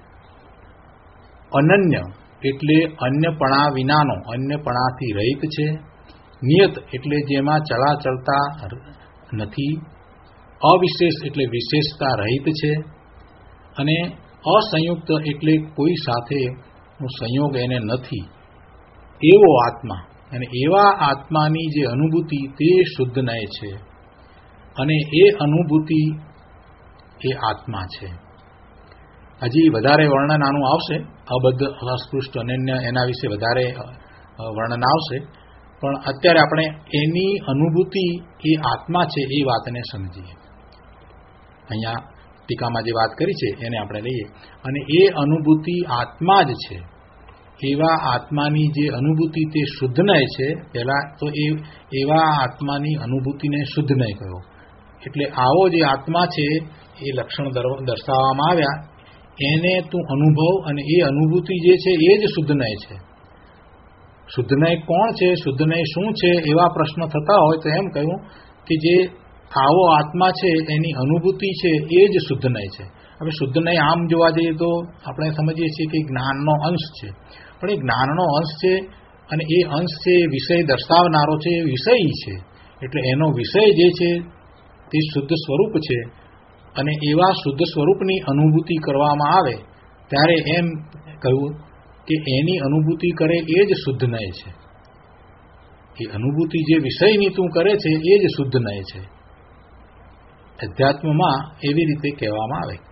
અનન્ય એટલે અન્યપણા વિનાનો, અન્યપણાથી રહિત છે, નિયત એટલે જેમાં ચળાચળતા નથી, અવિશેષ એટલે વિશેષતા રહિત છે, અને અસંયુક્ત એટલે કોઈ સાથેનો સંયોગ એને નથી એવો આત્મા. અને એવા આત્માની જે અનુભૂતિ તે શુદ્ધ નય છે. અને એ અનુભૂતિ એ આત્મા છે. હજી વધારે વર્ણન આનું આવશે, અબદ્ધ, અસ્પૃષ્ટ, અનન્ય, એના વિશે વધારે વર્ણન આવશે. પણ અત્યારે આપણે એની અનુભૂતિ એ આત્મા છે એ વાતને સમજીએ. અહીંયા ટીકામાં જે વાત કરી છે એને આપણે લઈએ. અને એ અનુભૂતિ આત્મા જ છે. એવા આત્માની જે અનુભૂતિ તે શુદ્ધ નય છે. પહેલા તો એવા આત્માની અનુભૂતિને શુદ્ધ નય કહ્યો. એટલે આવો જે આત્મા છે એ લક્ષણ દર્શાવવામાં આવ્યા, એને તું અનુભવ, અને એ અનુભૂતિ જે છે એ જ શુદ્ધ નય છે. શુદ્ધ નય કોણ છે, શુદ્ધ નય શું છે, એવા પ્રશ્ન થતા હોય તો એમ કહ્યું કે જે આવો આત્મા છે એની અનુભૂતિ છે એ જ શુદ્ધ નય છે. હવે શુદ્ધ નય આમ જોવા જઈએ તો આપણે સમજીએ છીએ કે જ્ઞાનનો અંશ છે. પણ એ જ્ઞાનનો અંશ છે, અને એ અંશ છે એ વિષય દર્શાવનારો છે, એ વિષય છે. એટલે એનો વિષય જે છે તે શુદ્ધ સ્વરૂપ છે. અને એવા શુદ્ધ સ્વરૂપની અનુભૂતિ કરવામાં આવે ત્યારે એમ કહ્યું કે એની અનુભૂતિ કરે એ જ શુદ્ધ નય છે. એ અનુભૂતિ જે વિષયની તું કરે છે એ જ શુદ્ધ નય છે. અધ્યાત્મમાં એવી રીતે કહેવામાં આવે,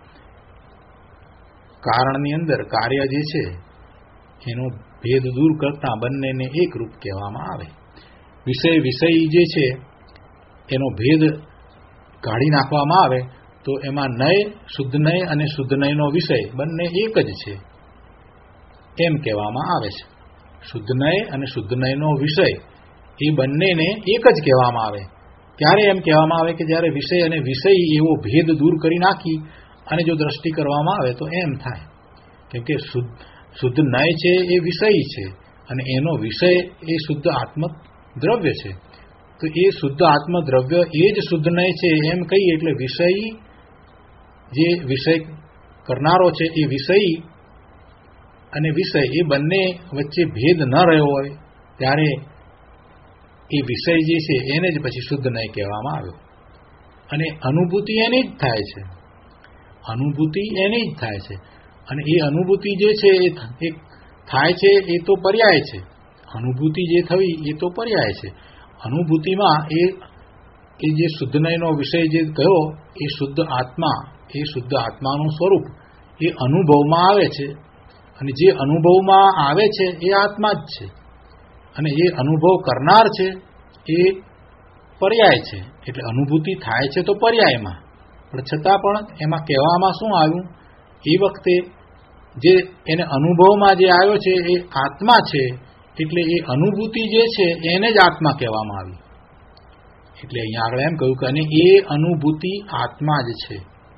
કારણની અંદર કાર્ય જે છે એનો ભેદ દૂર કરતા બંનેને એક રૂપ કહેવામાં આવે. વિષય જે છે એનો ભેદ કાઢી નાખવામાં આવે તો એમાં નય, શુદ્ધ નય અને શુદ્ધ નયનો વિષય બંને એક જ છે એમ કહેવામાં આવે છે. શુદ્ધ નય અને શુદ્ધ નયનો વિષય એ બંનેને એક જ કહેવામાં આવે. ત્યારે એમ કહેવામાં આવે કે જ્યારે વિષય અને વિષય એવો ભેદ દૂર કરી નાખી અને જો દ્રષ્ટિ કરવામાં આવે તો એમ થાય. કેમ કે શુદ્ધ નય છે એ વિષય છે, અને એનો વિષય એ શુદ્ધ આત્મ દ્રવ્ય છે. તો એ શુદ્ધ આત્મ દ્રવ્ય એ જ શુદ્ધ નય છે એમ કહીએ એટલે વિષય જે વિષય કરનારો છે એ વિષય અને વિષય એ બંને વચ્ચે ભેદ ન રહ્યો હોય ત્યારે એ વિષય જે છે એને જ પછી શુદ્ધ નય કહેવામાં આવ્યો. અને અનુભૂતિ એની જ થાય છે. અનુભૂતિ એની જ થાય છે. અને એ અનુભૂતિ જે છે એ થાય છે એ તો પર્યાય છે. અનુભૂતિ જે થવી એ તો પર્યાય છે. અનુભૂતિમાં એ જે શુદ્ધ નયનો વિષય જે કહ્યો એ શુદ્ધ આત્માનું સ્વરૂપ એ અનુભવમાં આવે છે. અને જે અનુભવમાં આવે છે એ આત્મા જ છે. અને એ અનુભવ કરનાર છે એ પર્યાય છે. એટલે અનુભૂતિ થાય છે તો પર્યાયમાં, પણ છતાં પણ એમાં કહેવામાં શું આવ્યું, એ વખતે જે એને અનુભવમાં જે આવ્યો છે એ આત્મા છે. એટલે એ અનુભૂતિ જે છે એને જ આત્મા કહેવામાં આવી. એટલે અહીંયા આગળ એમ કહ્યું કે અને એ અનુભૂતિ આત્મા જ છે.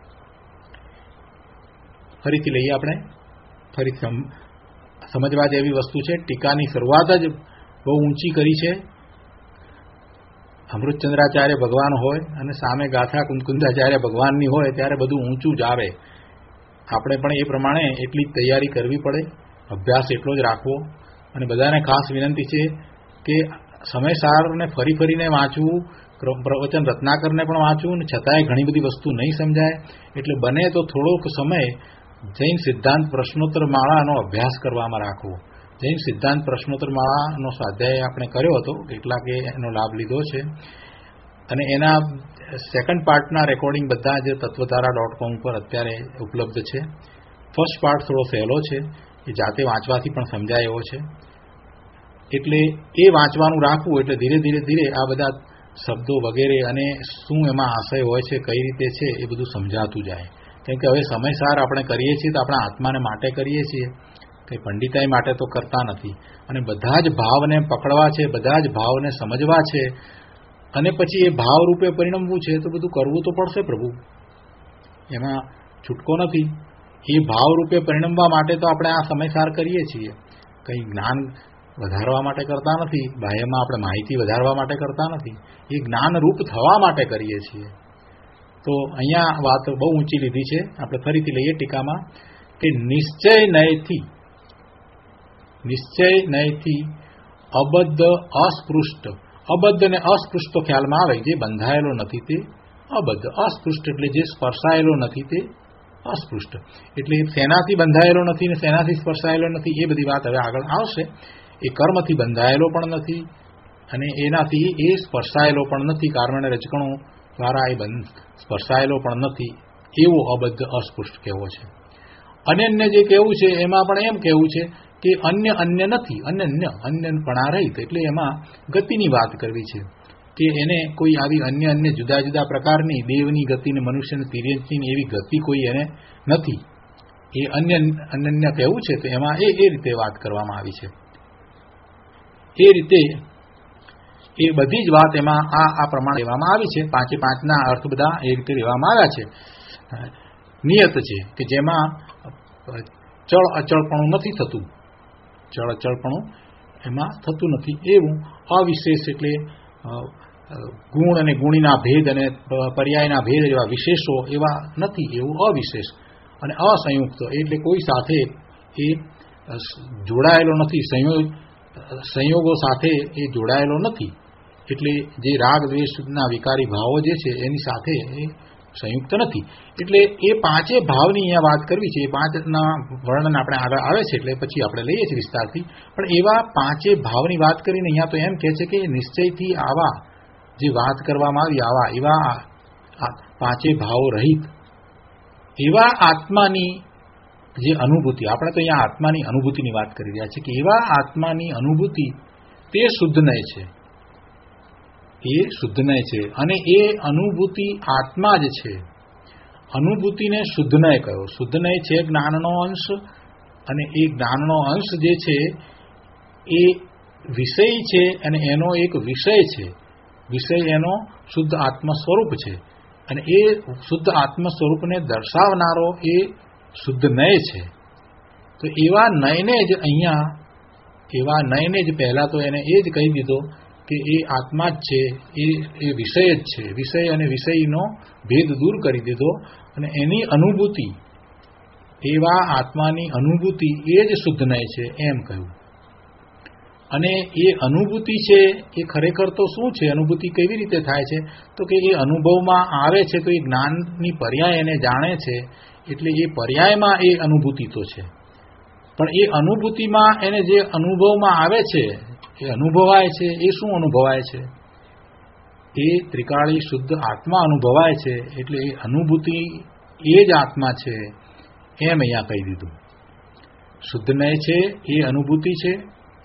ફરીથી લઈએ આપણે, ફરી સમજવા જેવી વસ્તુ છે. ટીકાની શરૂઆત જ બહુ ઊંચી કરી છે. અમૃતચંદ્રાચાર્ય ભગવાન હોય અને સામે ગાથા કુંદકુંદાચાર્ય ભગવાનની હોય ત્યારે બધું ઊંચું જ આવે. આપણે પણ એ પ્રમાણે એટલી જ તૈયારી કરવી પડે, અભ્યાસ એટલો જ રાખવો. અને બધાને ખાસ વિનંતી છે કે સમયસારને ફરી ફરીને વાંચવું, પ્રવચન રત્નાકરને પણ વાંચવું, અને છતાંય ઘણી બધી વસ્તુ નહીં સમજાય એટલે બને તો થોડોક સમય જૈન સિદ્ધાંત પ્રશ્નોત્તર માળાનો અભ્યાસ કરવામાં રાખવો. જૈન સિદ્ધાંત પ્રશ્નોત્તર માળાનો સ્વાધ્યાય આપણે કર્યો હતો, કેટલાકે એનો લાભ લીધો છે. અને એના સેકન્ડ પાર્ટના રેકોર્ડિંગ બધા જ તત્વધારા.com પર અત્યારે ઉપલબ્ધ છે. ફર્સ્ટ પાર્ટ થોડો સહેલો છે, એ જાતે વાંચવાથી પણ સમજાય એવો છે. એટલે એ વાંચવાનું રાખવું એટલે ધીરે ધીરે આ બધા શબ્દો વગેરે અને શું એમાં આશય હોય છે, કઈ રીતે છે, એ બધું સમજાતું જાય. કેમ કે હવે સમયસાર આપણે કરીએ છીએ તો આપણા આત્માને માટે કરીએ છીએ, કંઈ પંડિતાઈ માટે તો કરતા નથી. અને બધા જ ભાવને પકડવા છે, બધા જ ભાવને સમજવા છે, અને પછી એ ભાવ રૂપે પરિણમવું છે તો બધું કરવું તો પડશે પ્રભુ, એમાં છૂટકો નથી. એ ભાવરૂપે પરિણમવા માટે તો આપણે આ સમયસાર કરીએ છીએ, કંઈ જ્ઞાન વધારવા માટે કરતા નથી, બાહ્યમાં આપણે માહિતી વધારવા માટે કરતા નથી, એ જ્ઞાનરૂપ થવા માટે કરીએ છીએ. તો અહીંયા વાત બહુ ઊંચી લીધી છે. આપણે ફરીથી લઈએ ટીકામાં કે નિશ્ચય નયથી અબદ્ધ અસ્પૃષ્ટ, અબદ્ધ અને અસ્પૃષ્ટ ખ્યાલમાં આવે, જે બંધાયેલો નથી તે અબદ્ધ, અસ્પૃષ્ટ એટલે જે સ્પર્શાયેલો નથી તે અસ્પૃષ્ટ. એટલે શેનાથી બંધાયેલો નથી ને શેનાથી સ્પર્શાયેલો નથી એ બધી વાત હવે આગળ આવશે. એ કર્મથી બંધાયેલો પણ નથી અને એનાથી એ સ્પર્શાયેલો પણ નથી, કારણ રજકણો દ્વારા એ સ્પર્શાયેલો પણ નથી, એવો અબદ્ધ અસ્પૃષ્ટ કહેવો છે. અનન્ય જે કહેવું છે એમાં પણ એમ કહેવું છે કે અન્ય નથી, અન્યપણા રહિત, એટલે એમાં ગતિની વાત કરવી છે કે એને કોઈ આવી અન્ય જુદા જુદા પ્રકારની દેવની ગતિ ને મનુષ્યની તિર્યંચની એવી ગતિ કોઈ એને નથી, એ અનન્ય કહેવું છે. તો એમાં એ રીતે વાત કરવામાં આવી છે. એ રીતે એ બધી જ વાત એમાં આ પ્રમાણે લેવામાં આવી છે. 5 અર્થ બધા એ રીતે લેવામાં આવ્યા છે. નિયત છે કે જેમાં ચળ અચળપણું નથી થતું, ચળ અચળપણું એમાં થતું નથી, એવું અવિશેષ એટલે ગુણ અને ગુણીના ભેદ અને પર્યાયના ભેદ એવા વિશેષો એવા નથી, એવું અવિશેષ. અને અસંયુક્ત એટલે કોઈ સાથે એ જોડાયેલો નથી, સંયોગો સાથે એ જોડાયેલો નથી, એટલે જે રાગ દ્વેષના વિકારી ભાવો જે છે એની સાથે એ સંયુક્ત નથી. એટલે એ 5 ભાવની અહીંયા વાત કરવી છે. એ 5ના વર્ણન આપણે આગળ આવે છે એટલે પછી આપણે લઈએ છીએ વિસ્તારથી. પણ એવા 5 ભાવની વાત કરીને અહીંયા તો એમ કહે છે કે નિશ્ચયથી આવા જે વાત કરવામાં આવી એવા 5 ભાવો રહિત એવા આત્માની જે અનુભૂતિ, આપણે તો અહીંયા આત્માની અનુભૂતિની વાત કરી રહ્યા છીએ કે એવા આત્માની અનુભૂતિ તે શુદ્ધનય છે, એ શુદ્ધનય છે. અને એ અનુભૂતિ આત્મા જ છે. અનુભૂતિને શુદ્ધનય કહ્યો. શુદ્ધનય છે જ્ઞાનનો અંશ, અને એ જ્ઞાનનો અંશ જે છે એ વિષય છે અને એનો એક વિષય છે. વિષય એનો શુદ્ધ આત્મ સ્વરૂપ છે અને એ શુદ્ધ આત્મ સ્વરૂપને દર્શાવનારો એ શુદ્ધ નય છે. તો એવા નયને જ અહીંયા, એવા નયને જ પહેલા તો એને એ જ કહી દીધો કે એ આત્મા જ છે, એ વિષય જ છે. વિષય અને વિષયનો ભેદ દૂર કરી દીધો અને એની અનુભૂતિ, એવા આત્માની અનુભૂતિ એ જ શુદ્ધ નય છે એમ કહ્યું. અને એ અનુભૂતિ છે એ ખરેખર તો શું છે, અનુભૂતિ કેવી રીતે થાય છે, તો કે એ અનુભવમાં આવે છે તો એ જ્ઞાનની પર્યાય એને જાણે છે, એટલે એ પર્યાયમાં એ અનુભૂતિ તો છે. પણ એ અનુભૂતિમાં એને જે અનુભવમાં આવે છે, એ અનુભવાય છે, એ શું અનુભવાય છે, એ ત્રિકાળી શુદ્ધ આત્મા અનુભવાય છે. એટલે એ અનુભૂતિ એ જ આત્મા છે એમ અહીંયા કહી દીધું. શુદ્ધ નય છે એ અનુભૂતિ છે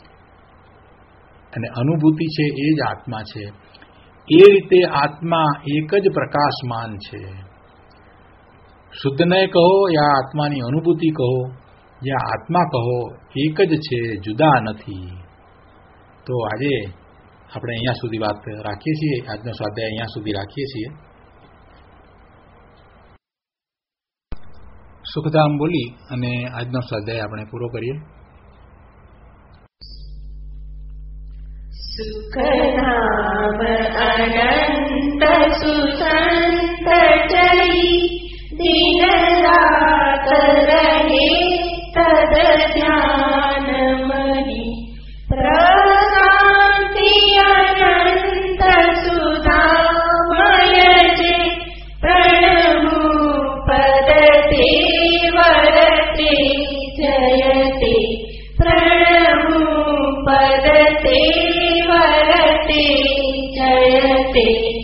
અને અનુભૂતિ છે એ જ આત્મા છે. એ રીતે આત્મા એક જ પ્રકાશમાન છે. શુદ્ધ નય કહો યા આત્માની અનુભૂતિ કહો યા આત્મા કહો, એક જ છે, જુદા નથી. તો આજે આપણે અહીંયા સુધી વાત રાખીએ છીએ, આજનો સ્વાધ્યાય અહીંયા સુધી રાખીએ છીએ. સુખધામ બોલી અને આજનો સ્વાધ્યાય આપણે પૂરો કરીએ. સુખધામ અનંત સુસંત ચરી દિન રાત રહે તદ ધ્યાન મની પ્રશાંતિ અનંત સુધામય જે પ્રણમુ પદ તે વરતે જયતે પ્રણમુ પદ તે વરતે જયતે.